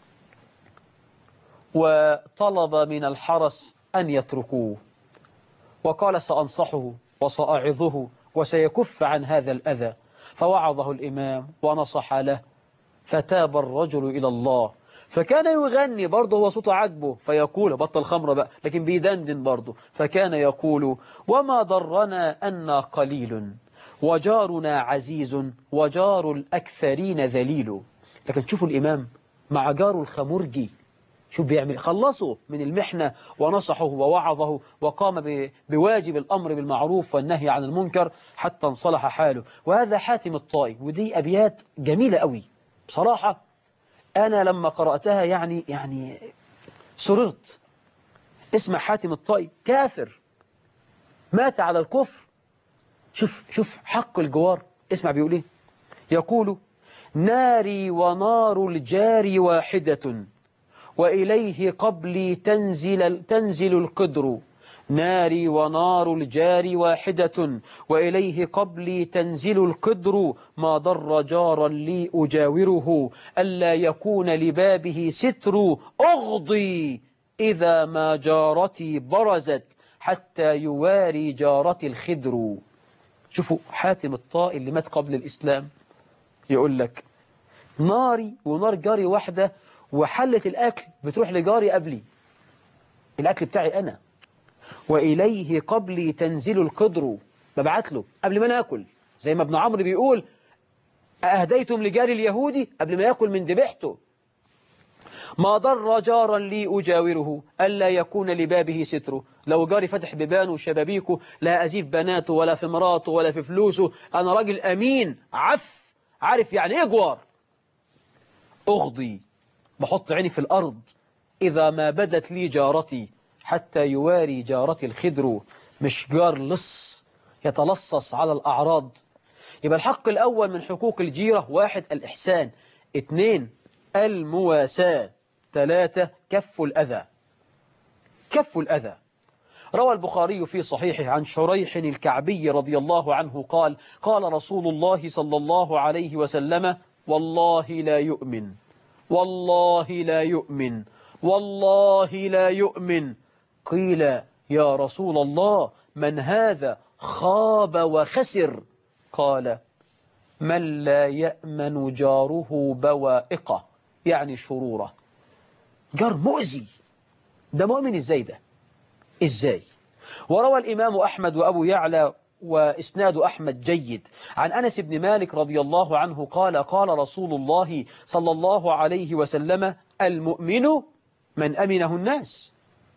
وطلب من الحرس أن يتركوه، وقال سأنصحه وسأعظه وسيكف عن هذا الأذى. فوعظه الإمام ونصح له، فتاب الرجل إلى الله. فكان يغني برضه، هو صوته عجبه، فيقول بطل خمرة بقى، لكن بيدندن برضه. فكان يقول وما ضرنا أن قليل وجارنا عزيز وجار الأكثرين ذليل. لكن شوفوا الإمام مع جاره الخمرجي شوف بيعمل، خلصه من المحنة ونصحه ووعظه وقام بواجب الأمر بالمعروف والنهي عن المنكر حتى انصلح حاله. وهذا حاتم الطائي. ودي أبيات جميلة قوي بصراحة. أنا لما قرأتها يعني سررت. اسمع حاتم الطائي، كافر مات على الكفر. شوف حق الجوار. اسمع بيقول ايه. يقول ناري ونار الجار واحدة وإليه قبلي تنزل القدر. ناري ونار الجار واحدة وإليه قبلي تنزل القدر. ما ضر جارا لي أجاوره ألا يكون لبابه ستر. أغضي إذا ما جارتي برزت حتى يواري جارتي الخدر. شوفوا حاتم الطائي اللي مات قبل الإسلام يقول لك ناري ونار جاري واحدة، وحلة الأكل بتروح لجاري قبلي، الأكل بتاعي أنا. وإليه قبلي تنزل القدر، ببعت له قبل ما ناكل، زي ما ابن عمرو بيقول أهديتم لجاري اليهودي قبل ما يأكل من ذبيحته. ما ضر جارا لي أجاوره ألا يكون لبابه ستره. لو جاري فتح بيبانه وشبابيكه لا أزيف بناته ولا في مراته ولا في فلوسه. أنا راجل أمين عارف يعني إيه جوار. أغضي، بحط عيني في الأرض، إذا ما بدت لي جارتي حتى يواري جارتي الخدر. مش جار لص يتلصص على الأعراض. يبقى الحق الأول من حقوق الجيرة: 1 الإحسان، 2 المواساة، 3 كف الأذى. كف الأذى. روى البخاري في صحيحه عن شريح الكعبي رضي الله عنه قال: قال رسول الله صلى الله عليه وسلم: والله لا يؤمن، والله لا يؤمن، والله لا يؤمن. قيل: يا رسول الله من هذا؟ خاب وخسر. قال: من لا يأمن جاره بوائقه، يعني شروره. جار مؤذي، ده مؤمن ازاي ده؟ ازاي؟ وروى الإمام أحمد وأبو يعلى وإسناد أحمد جيد عن أنس بن مالك رضي الله عنه قال: قال رسول الله صلى الله عليه وسلم: المؤمن من أمنه الناس.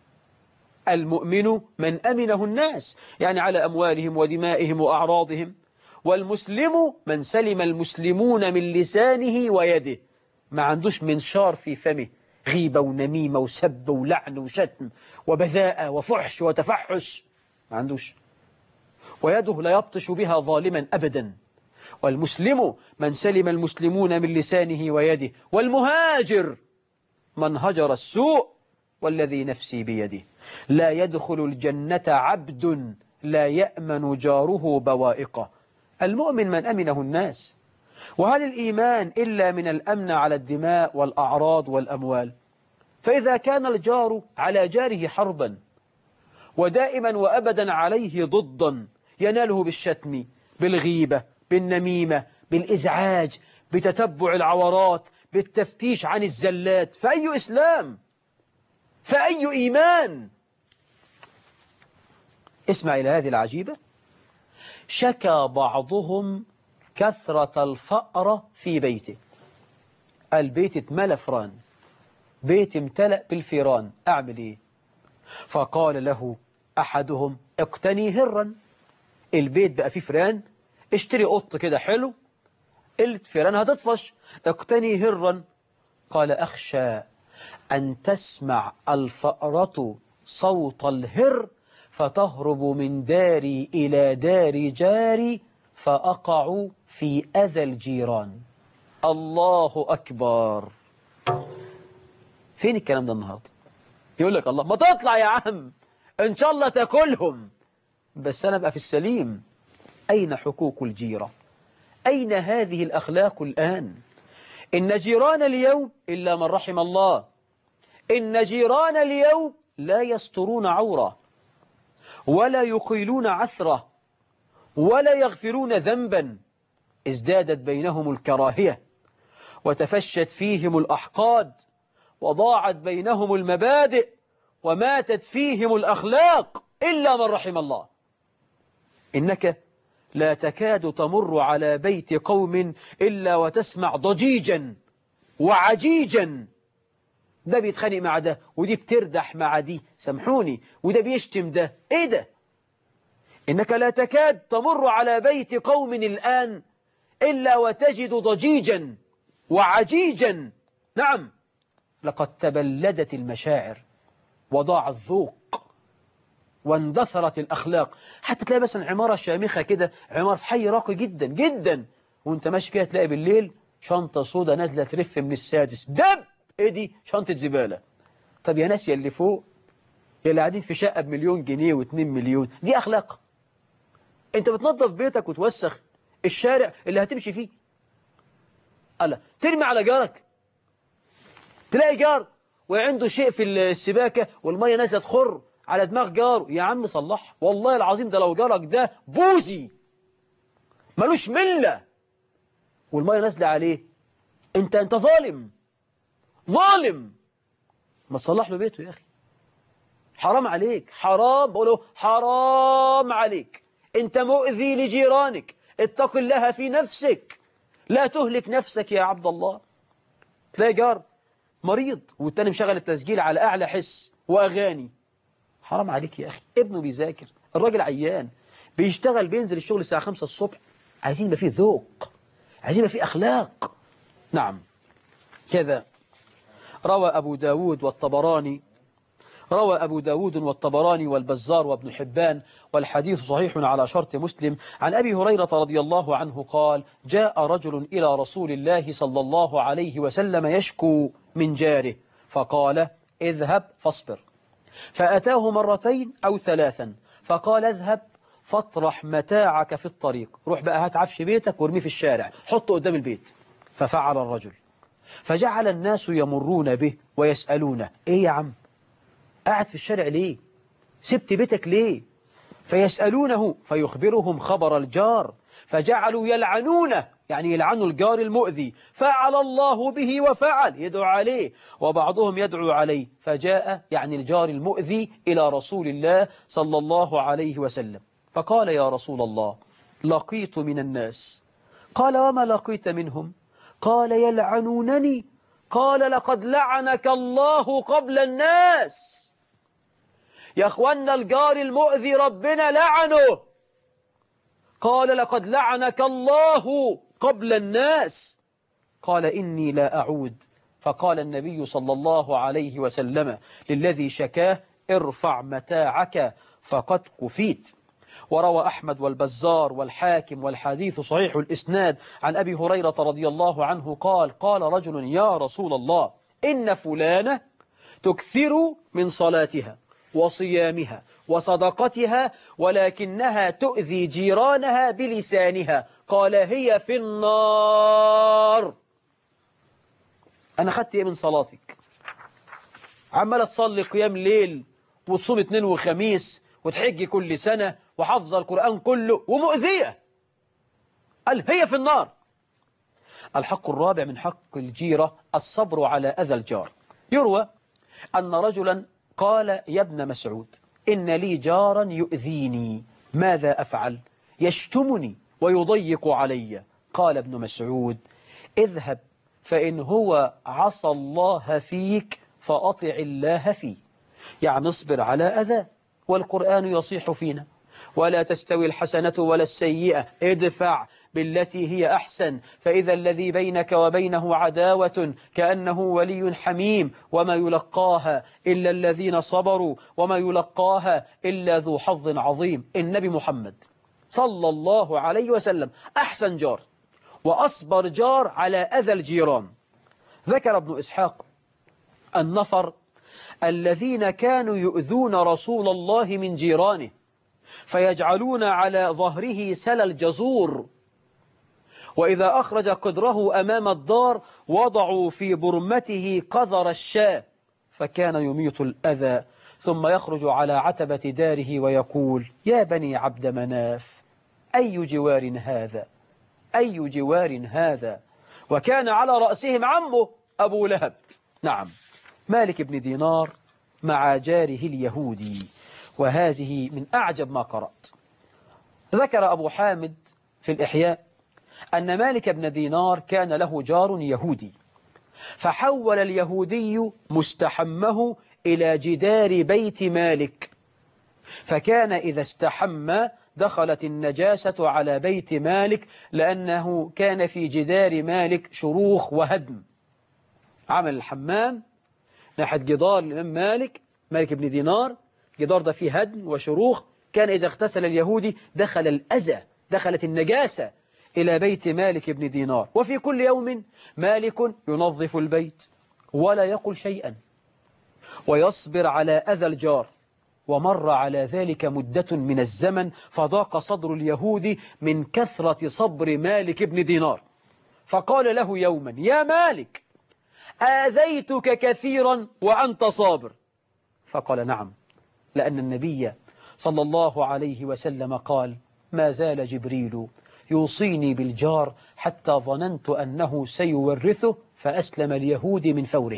المؤمن من أمنه الناس، يعني على أموالهم ودمائهم وأعراضهم. والمسلم من سلم المسلمون من لسانه ويده، ما عندوش منشار في فمه، غيبة ونميمة وسب ولعن وشتم وبذاءة وفحش وتفحش، ما عندوش. ويده لا يبطش بها ظالما أبدا. والمسلم من سلم المسلمون من لسانه ويده. والمهاجر من هجر السوء والذي نفسي بيده. لا يدخل الجنة عبد لا يأمن جاره بوائقه. المؤمن من أمنه الناس. وهل الإيمان إلا من الأمن على الدماء والأعراض والأموال؟ فإذا كان الجار على جاره حربا ودائما وأبدا عليه ضدا، يناله بالشتم، بالغيبة، بالنميمة، بالإزعاج، بتتبع العورات، بالتفتيش عن الزلات، فأي إسلام؟ فأي إيمان؟ اسمع إلى هذه العجيبة. شكى بعضهم كثرة الفأر في بيته. البيت اتملى فران، بيت امتلأ بالفيران، أعمل إيه؟ فقال له أحدهم اقتني هرا. البيت بقى فيه فيران، اشتري قط كده حلو، الفيران هتطفش، اقتني هرا. قال أخشى أن تسمع الفأرة صوت الهر فتهرب من داري إلى دار جاري فأقع في أذى الجيران. الله أكبر. فين الكلام ده النهاردة؟ يقول لك الله ما تطلع يا عم إن شاء الله تاكلهم، بس أنا بقى في السليم. أين حقوق الجيرة؟ أين هذه الأخلاق الآن؟ إن جيران اليوم إلا من رحم الله، إن جيران اليوم لا يسترون عورة ولا يقيلون عثرة ولا يغفرون ذنبا. ازدادت بينهم الكراهية وتفشت فيهم الأحقاد وضاعت بينهم المبادئ وماتت فيهم الأخلاق إلا من رحم الله. إنك لا تكاد تمر على بيت قوم إلا وتسمع ضجيجا وعجيجا، ده بيتخانق مع ده ودي بتردح مع دي، سامحوني، وده بيشتم ده، ايه ده؟ إنك لا تكاد تمر على بيت قوم الآن إلا وتجد ضجيجا وعجيجا. نعم، لقد تبلدت المشاعر وضاع الذوق واندثرت الأخلاق. حتى تلاقي مثلا عمارة شامخة كده، عمارة في حي راقي جدا جدا، وانت ماشي كده تلاقي بالليل شنطة سودة نازلة ترف من السادس، دب ايه دي؟ شنطة زبالة. طب يا ناس يا اللي فوق، يا اللي قاعدين في شقة ب1 جنيه و2 مليون، دي أخلاق؟ انت بتنظف بيتك وتوسخ الشارع اللي هتمشي فيه. ألا ترمي على جارك، تلاقي جار وعنده شيء في السباكة والمية نازلة تخر على دماغ جاره، يا عم صلح، والله العظيم ده لو جارك ده بوزي ملوش ملة والمية نازلة عليه، انت ظالم، ظالم. ما تصلح له بيته يا أخي، حرام عليك، حرام، بقوله حرام عليك، انت مؤذي لجيرانك، اتق الله في نفسك، لا تهلك نفسك يا عبد الله. تلاقي جار مريض والتاني مشغل التسجيل على أعلى حس وأغاني، حرام عليك يا أخي، ابنه بيذاكر، الراجل عيان بيشتغل، بينزل الشغل الساعة 5 الصبح. عايزين يبقى فيه ذوق، عايزين يبقى فيه أخلاق. نعم، كذا روى أبو داود والطبراني والبزار وابن حبان، والحديث صحيح على شرط مسلم، عن أبي هريرة رضي الله عنه قال: جاء رجل إلى رسول الله صلى الله عليه وسلم يشكو من جاره، فقال: اذهب فاصبر. فأتاه 2 أو 3 فقال: اذهب فاطرح متاعك في الطريق، روح بقى هات عفش بيتك وارميه في الشارع، حطه قدام البيت. ففعل الرجل، فجعل الناس يمرون به ويسألونه: ايه يا عم قاعد في الشارع ليه؟ سبت بيتك ليه؟ فيسألونه فيخبرهم خبر الجار، فجعلوا يلعنونه، يعني يلعنوا الجار المؤذي، فعل الله به وفعل، يدعو عليه، وبعضهم يدعو عليه. فجاء يعني الجار المؤذي إلى رسول الله صلى الله عليه وسلم، فقال: يا رسول الله، لقيت من الناس. قال: وما لقيت منهم؟ قال: يلعنونني. قال: لقد لعنك الله قبل الناس. يا أخوانا الجار المؤذي ربنا لعنه. قال: لقد لعنك الله قبل الناس. قال: إني لا أعود. فقال النبي صلى الله عليه وسلم للذي شكاه: ارفع متاعك فقد كفيت. وروى أحمد والبزار والحاكم، والحديث صحيح الإسناد، عن أبي هريرة رضي الله عنه قال: قال رجل: يا رسول الله، إن فلانة تكثر من صلاتها وصيامها وصدقتها، ولكنها تؤذي جيرانها بلسانها. قال: هي في النار. أنا خدت إيه من صلاتك؟ عمالة تصلي قيام ليل وتصوم 2 وخميس وتحج كل سنة وحفظ القرآن كله ومؤذية. قال: هي في النار. الحق الرابع من حق الجيرة الصبر على أذى الجار. يروى أن رجلا قال: يا ابن مسعود، إن لي جارا يؤذيني، ماذا أفعل؟ يشتمني ويضيق علي. قال ابن مسعود: اذهب، فإن هو عصى الله فيك فأطع الله فيه، يعني اصبر على أذى، والقرآن يصيح فينا: ولا تستوي الحسنة ولا السيئة ادفع بالتي هي أحسن فإذا الذي بينك وبينه عداوة كأنه ولي حميم وما يلقاها إلا الذين صبروا وما يلقاها إلا ذو حظ عظيم. النبي محمد صلى الله عليه وسلم أحسن جار وأصبر جار على أذى الجيران. ذكر ابن إسحاق النفر الذين كانوا يؤذون رسول الله من جيرانه فيجعلون على ظهره سل الجزور، وإذا أخرج قدره أمام الدار وضعوا في برمته قذر الشاة، فكان يميط الأذى ثم يخرج على عتبة داره ويقول: يا بني عبد مناف أي جوار هذا، أي جوار هذا. وكان على رأسهم عمه أبو لهب، نعم، مالك بن دينار مع جاره اليهودي. وهذه من أعجب ما قرأت. ذكر أبو حامد في الإحياء أن مالك بن دينار كان له جار يهودي، فحول اليهودي مستحمه إلى جدار بيت مالك، فكان إذا استحم دخلت النجاسة على بيت مالك لأنه كان في جدار مالك شروخ وهدم. عمل الحمام ناحية جدار الإمام مالك بن دينار، جدار ده فيه هدم وشروخ، كان إذا اغتسل اليهودي دخل الأذى، دخلت النجاسة إلى بيت مالك بن دينار. وفي كل يوم مالك ينظف البيت ولا يقل شيئا ويصبر على أذى الجار. ومر على ذلك مدة من الزمن فضاق صدر اليهودي من كثرة صبر مالك بن دينار، فقال له يوما: يا مالك آذيتك كثيرا وأنت صابر. فقال: نعم، لأن النبي صلى الله عليه وسلم قال: ما زال جبريل يوصيني بالجار حتى ظننت أنه سيورثه فأسلم اليهودي من فوره.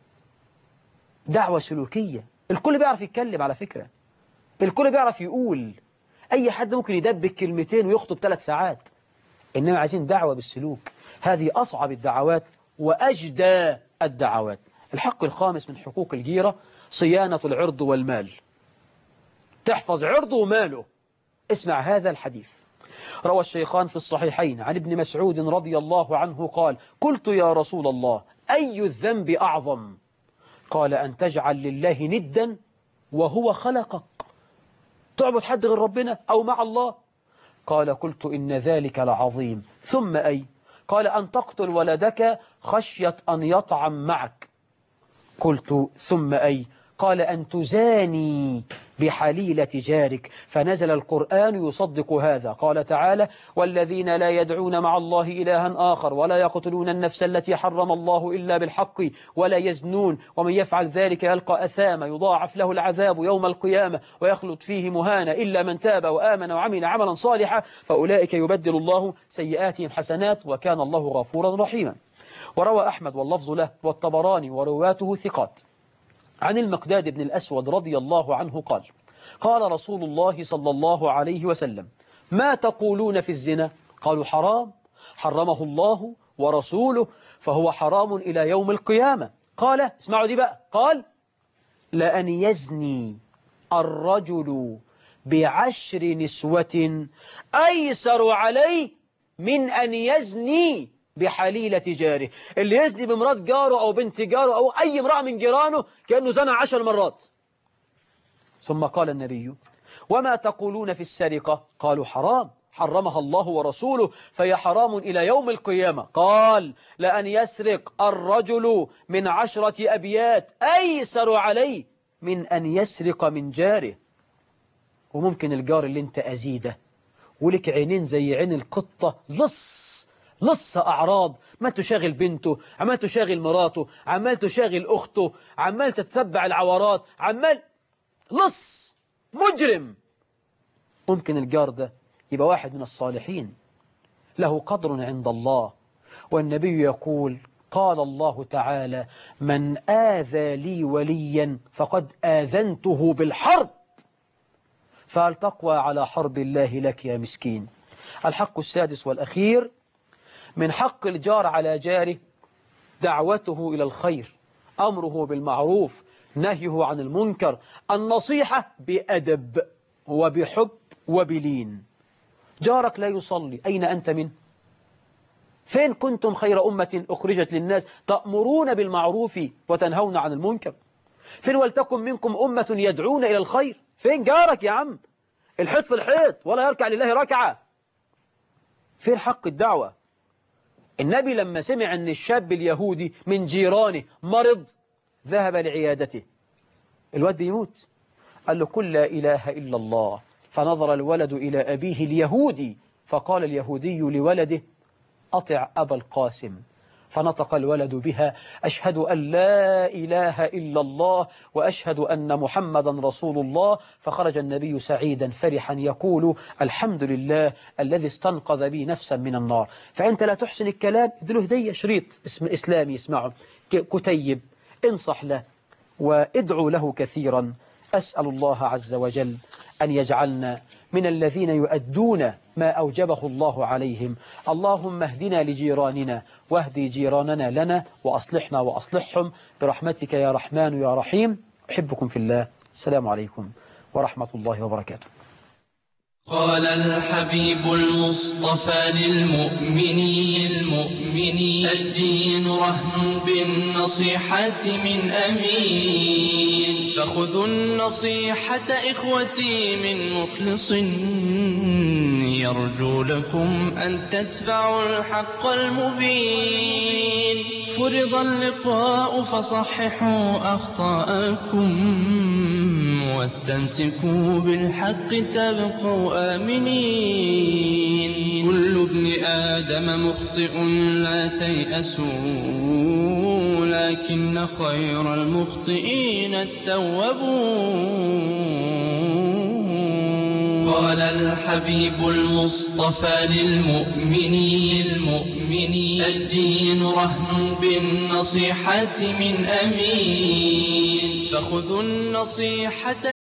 دعوة سلوكية، الكل بيعرف يتكلم على فكرة، الكل بيعرف يقول، أي حد ممكن يدبك كلمتين ويخطب 3 ساعات، إنما عايزين دعوة بالسلوك. هذه أصعب الدعوات وأجدى الدعوات. الحق الخامس من حقوق الجيرة صيانة العرض والمال، تحفظ عرضه وماله. اسمع هذا الحديث، روى الشيخان في الصحيحين عن ابن مسعود رضي الله عنه قال: قلت يا رسول الله أي الذنب أعظم؟ قال: أن تجعل لله ندا وهو خلقك، تعبد حد غير ربنا أو مع الله. قال: قلت إن ذلك لعظيم. ثم أي؟ قال: أن تقتل ولدك خشية أن يطعم معك. قلت: ثم أي؟ قال: أن تزاني بحليلة جارك. فنزل القرآن يصدق هذا. قال تعالى: والذين لا يدعون مع الله إلها آخر ولا يقتلون النفس التي حرم الله إلا بالحق ولا يزنون ومن يفعل ذلك يلقى أثاما يضاعف له العذاب يوم القيامة ويخلد فيه مهانا إلا من تاب وآمن وعمل عملا صالحا فأولئك يبدل الله سيئاتهم حسنات وكان الله غفورا رحيما. وروى أحمد واللفظ له والطبراني ورواته ثقات عن المقداد بن الأسود رضي الله عنه قال: قال رسول الله صلى الله عليه وسلم: ما تقولون في الزنا؟ قالوا: حرام، حرمه الله ورسوله فهو حرام إلى يوم القيامة. قال: اسمعوا دي بقى، قال: لأن يزني الرجل ب10 نسوة أيسر عليه من أن يزني بحليلة جاره. اللي يزني بمرات جاره أو بنت جاره أو أي امرأة من جيرانه كأنه زنى 10 مرات. ثم قال النبي: وما تقولون في السرقة؟ قالوا: حرام، حرمها الله ورسوله فهي حرام إلى يوم القيامة. قال: لأن يسرق الرجل من 10 أبيات أيسر عليه من أن يسرق من جاره. وممكن الجار اللي انت أزيده ولك عينين زي عين القطة لص أعراض، عمال تشاغل بنته، عمال تشاغل مراته، عمال تشاغل أخته، عمال تتبع العورات، عمال لص مجرم. ممكن الجار ده يبقى واحد من الصالحين له قدر عند الله. والنبي يقول: قال الله تعالى: من آذى لي وليا فقد آذنته بالحرب. فهل تقوى على حرب الله لك يا مسكين؟ الحق السادس والأخير من حق الجار على جاره دعوته إلى الخير، أمره بالمعروف، نهيه عن المنكر، النصيحة بأدب وبحب وبلين. جارك لا يصلي، أين أنت منه؟ فين كنتم خير أمة أخرجت للناس تأمرون بالمعروف وتنهون عن المنكر؟ فين ولتكن منكم أمة يدعون إلى الخير؟ فين جارك يا عم؟ الحيط في الحيط ولا يركع لله ركعة. فين حق الدعوة؟ النبي لما سمع أن الشاب اليهودي من جيرانه مرض ذهب لعيادته، الواد يموت، قال له قل لا إله إلا الله. فنظر الولد إلى أبيه اليهودي فقال اليهودي لولده أطع أبا القاسم. فنطق الولد بها أشهد أن لا إله إلا الله وأشهد أن محمدا رسول الله. فخرج النبي سعيدا فرحا يقول الحمد لله الذي استنقذ بي نفسا من النار. فأنت لا تحسن الكلام، ادله هدية شريط إسلامي يسمعه، كتيب، انصح له وادعو له كثيرا. أسأل الله عز وجل أن يجعلنا من الذين يؤدون ما أوجبه الله عليهم. اللهم اهدنا لجيراننا واهدي جيراننا لنا وأصلحنا وأصلحهم برحمتك يا رحمن يا رحيم. أحبكم في الله. السلام عليكم ورحمة الله وبركاته. قال الحبيب المصطفى للمؤمنين الدين رهن بالنصيحة من أمين. فخذوا النصيحة إخوتي من مخلص يرجو لكم أن تتبعوا الحق المبين. فرض اللقاء فصححوا أخطاءكم واستمسكوا بالحق تبقوا آمنين. كل ابن آدم مخطئ لا تيأسوا لكن خير المخطئين التوابون. قال الحبيب المصطفى للمؤمنين الدين رهن بالنصيحة من أمين. فخذوا النصيحة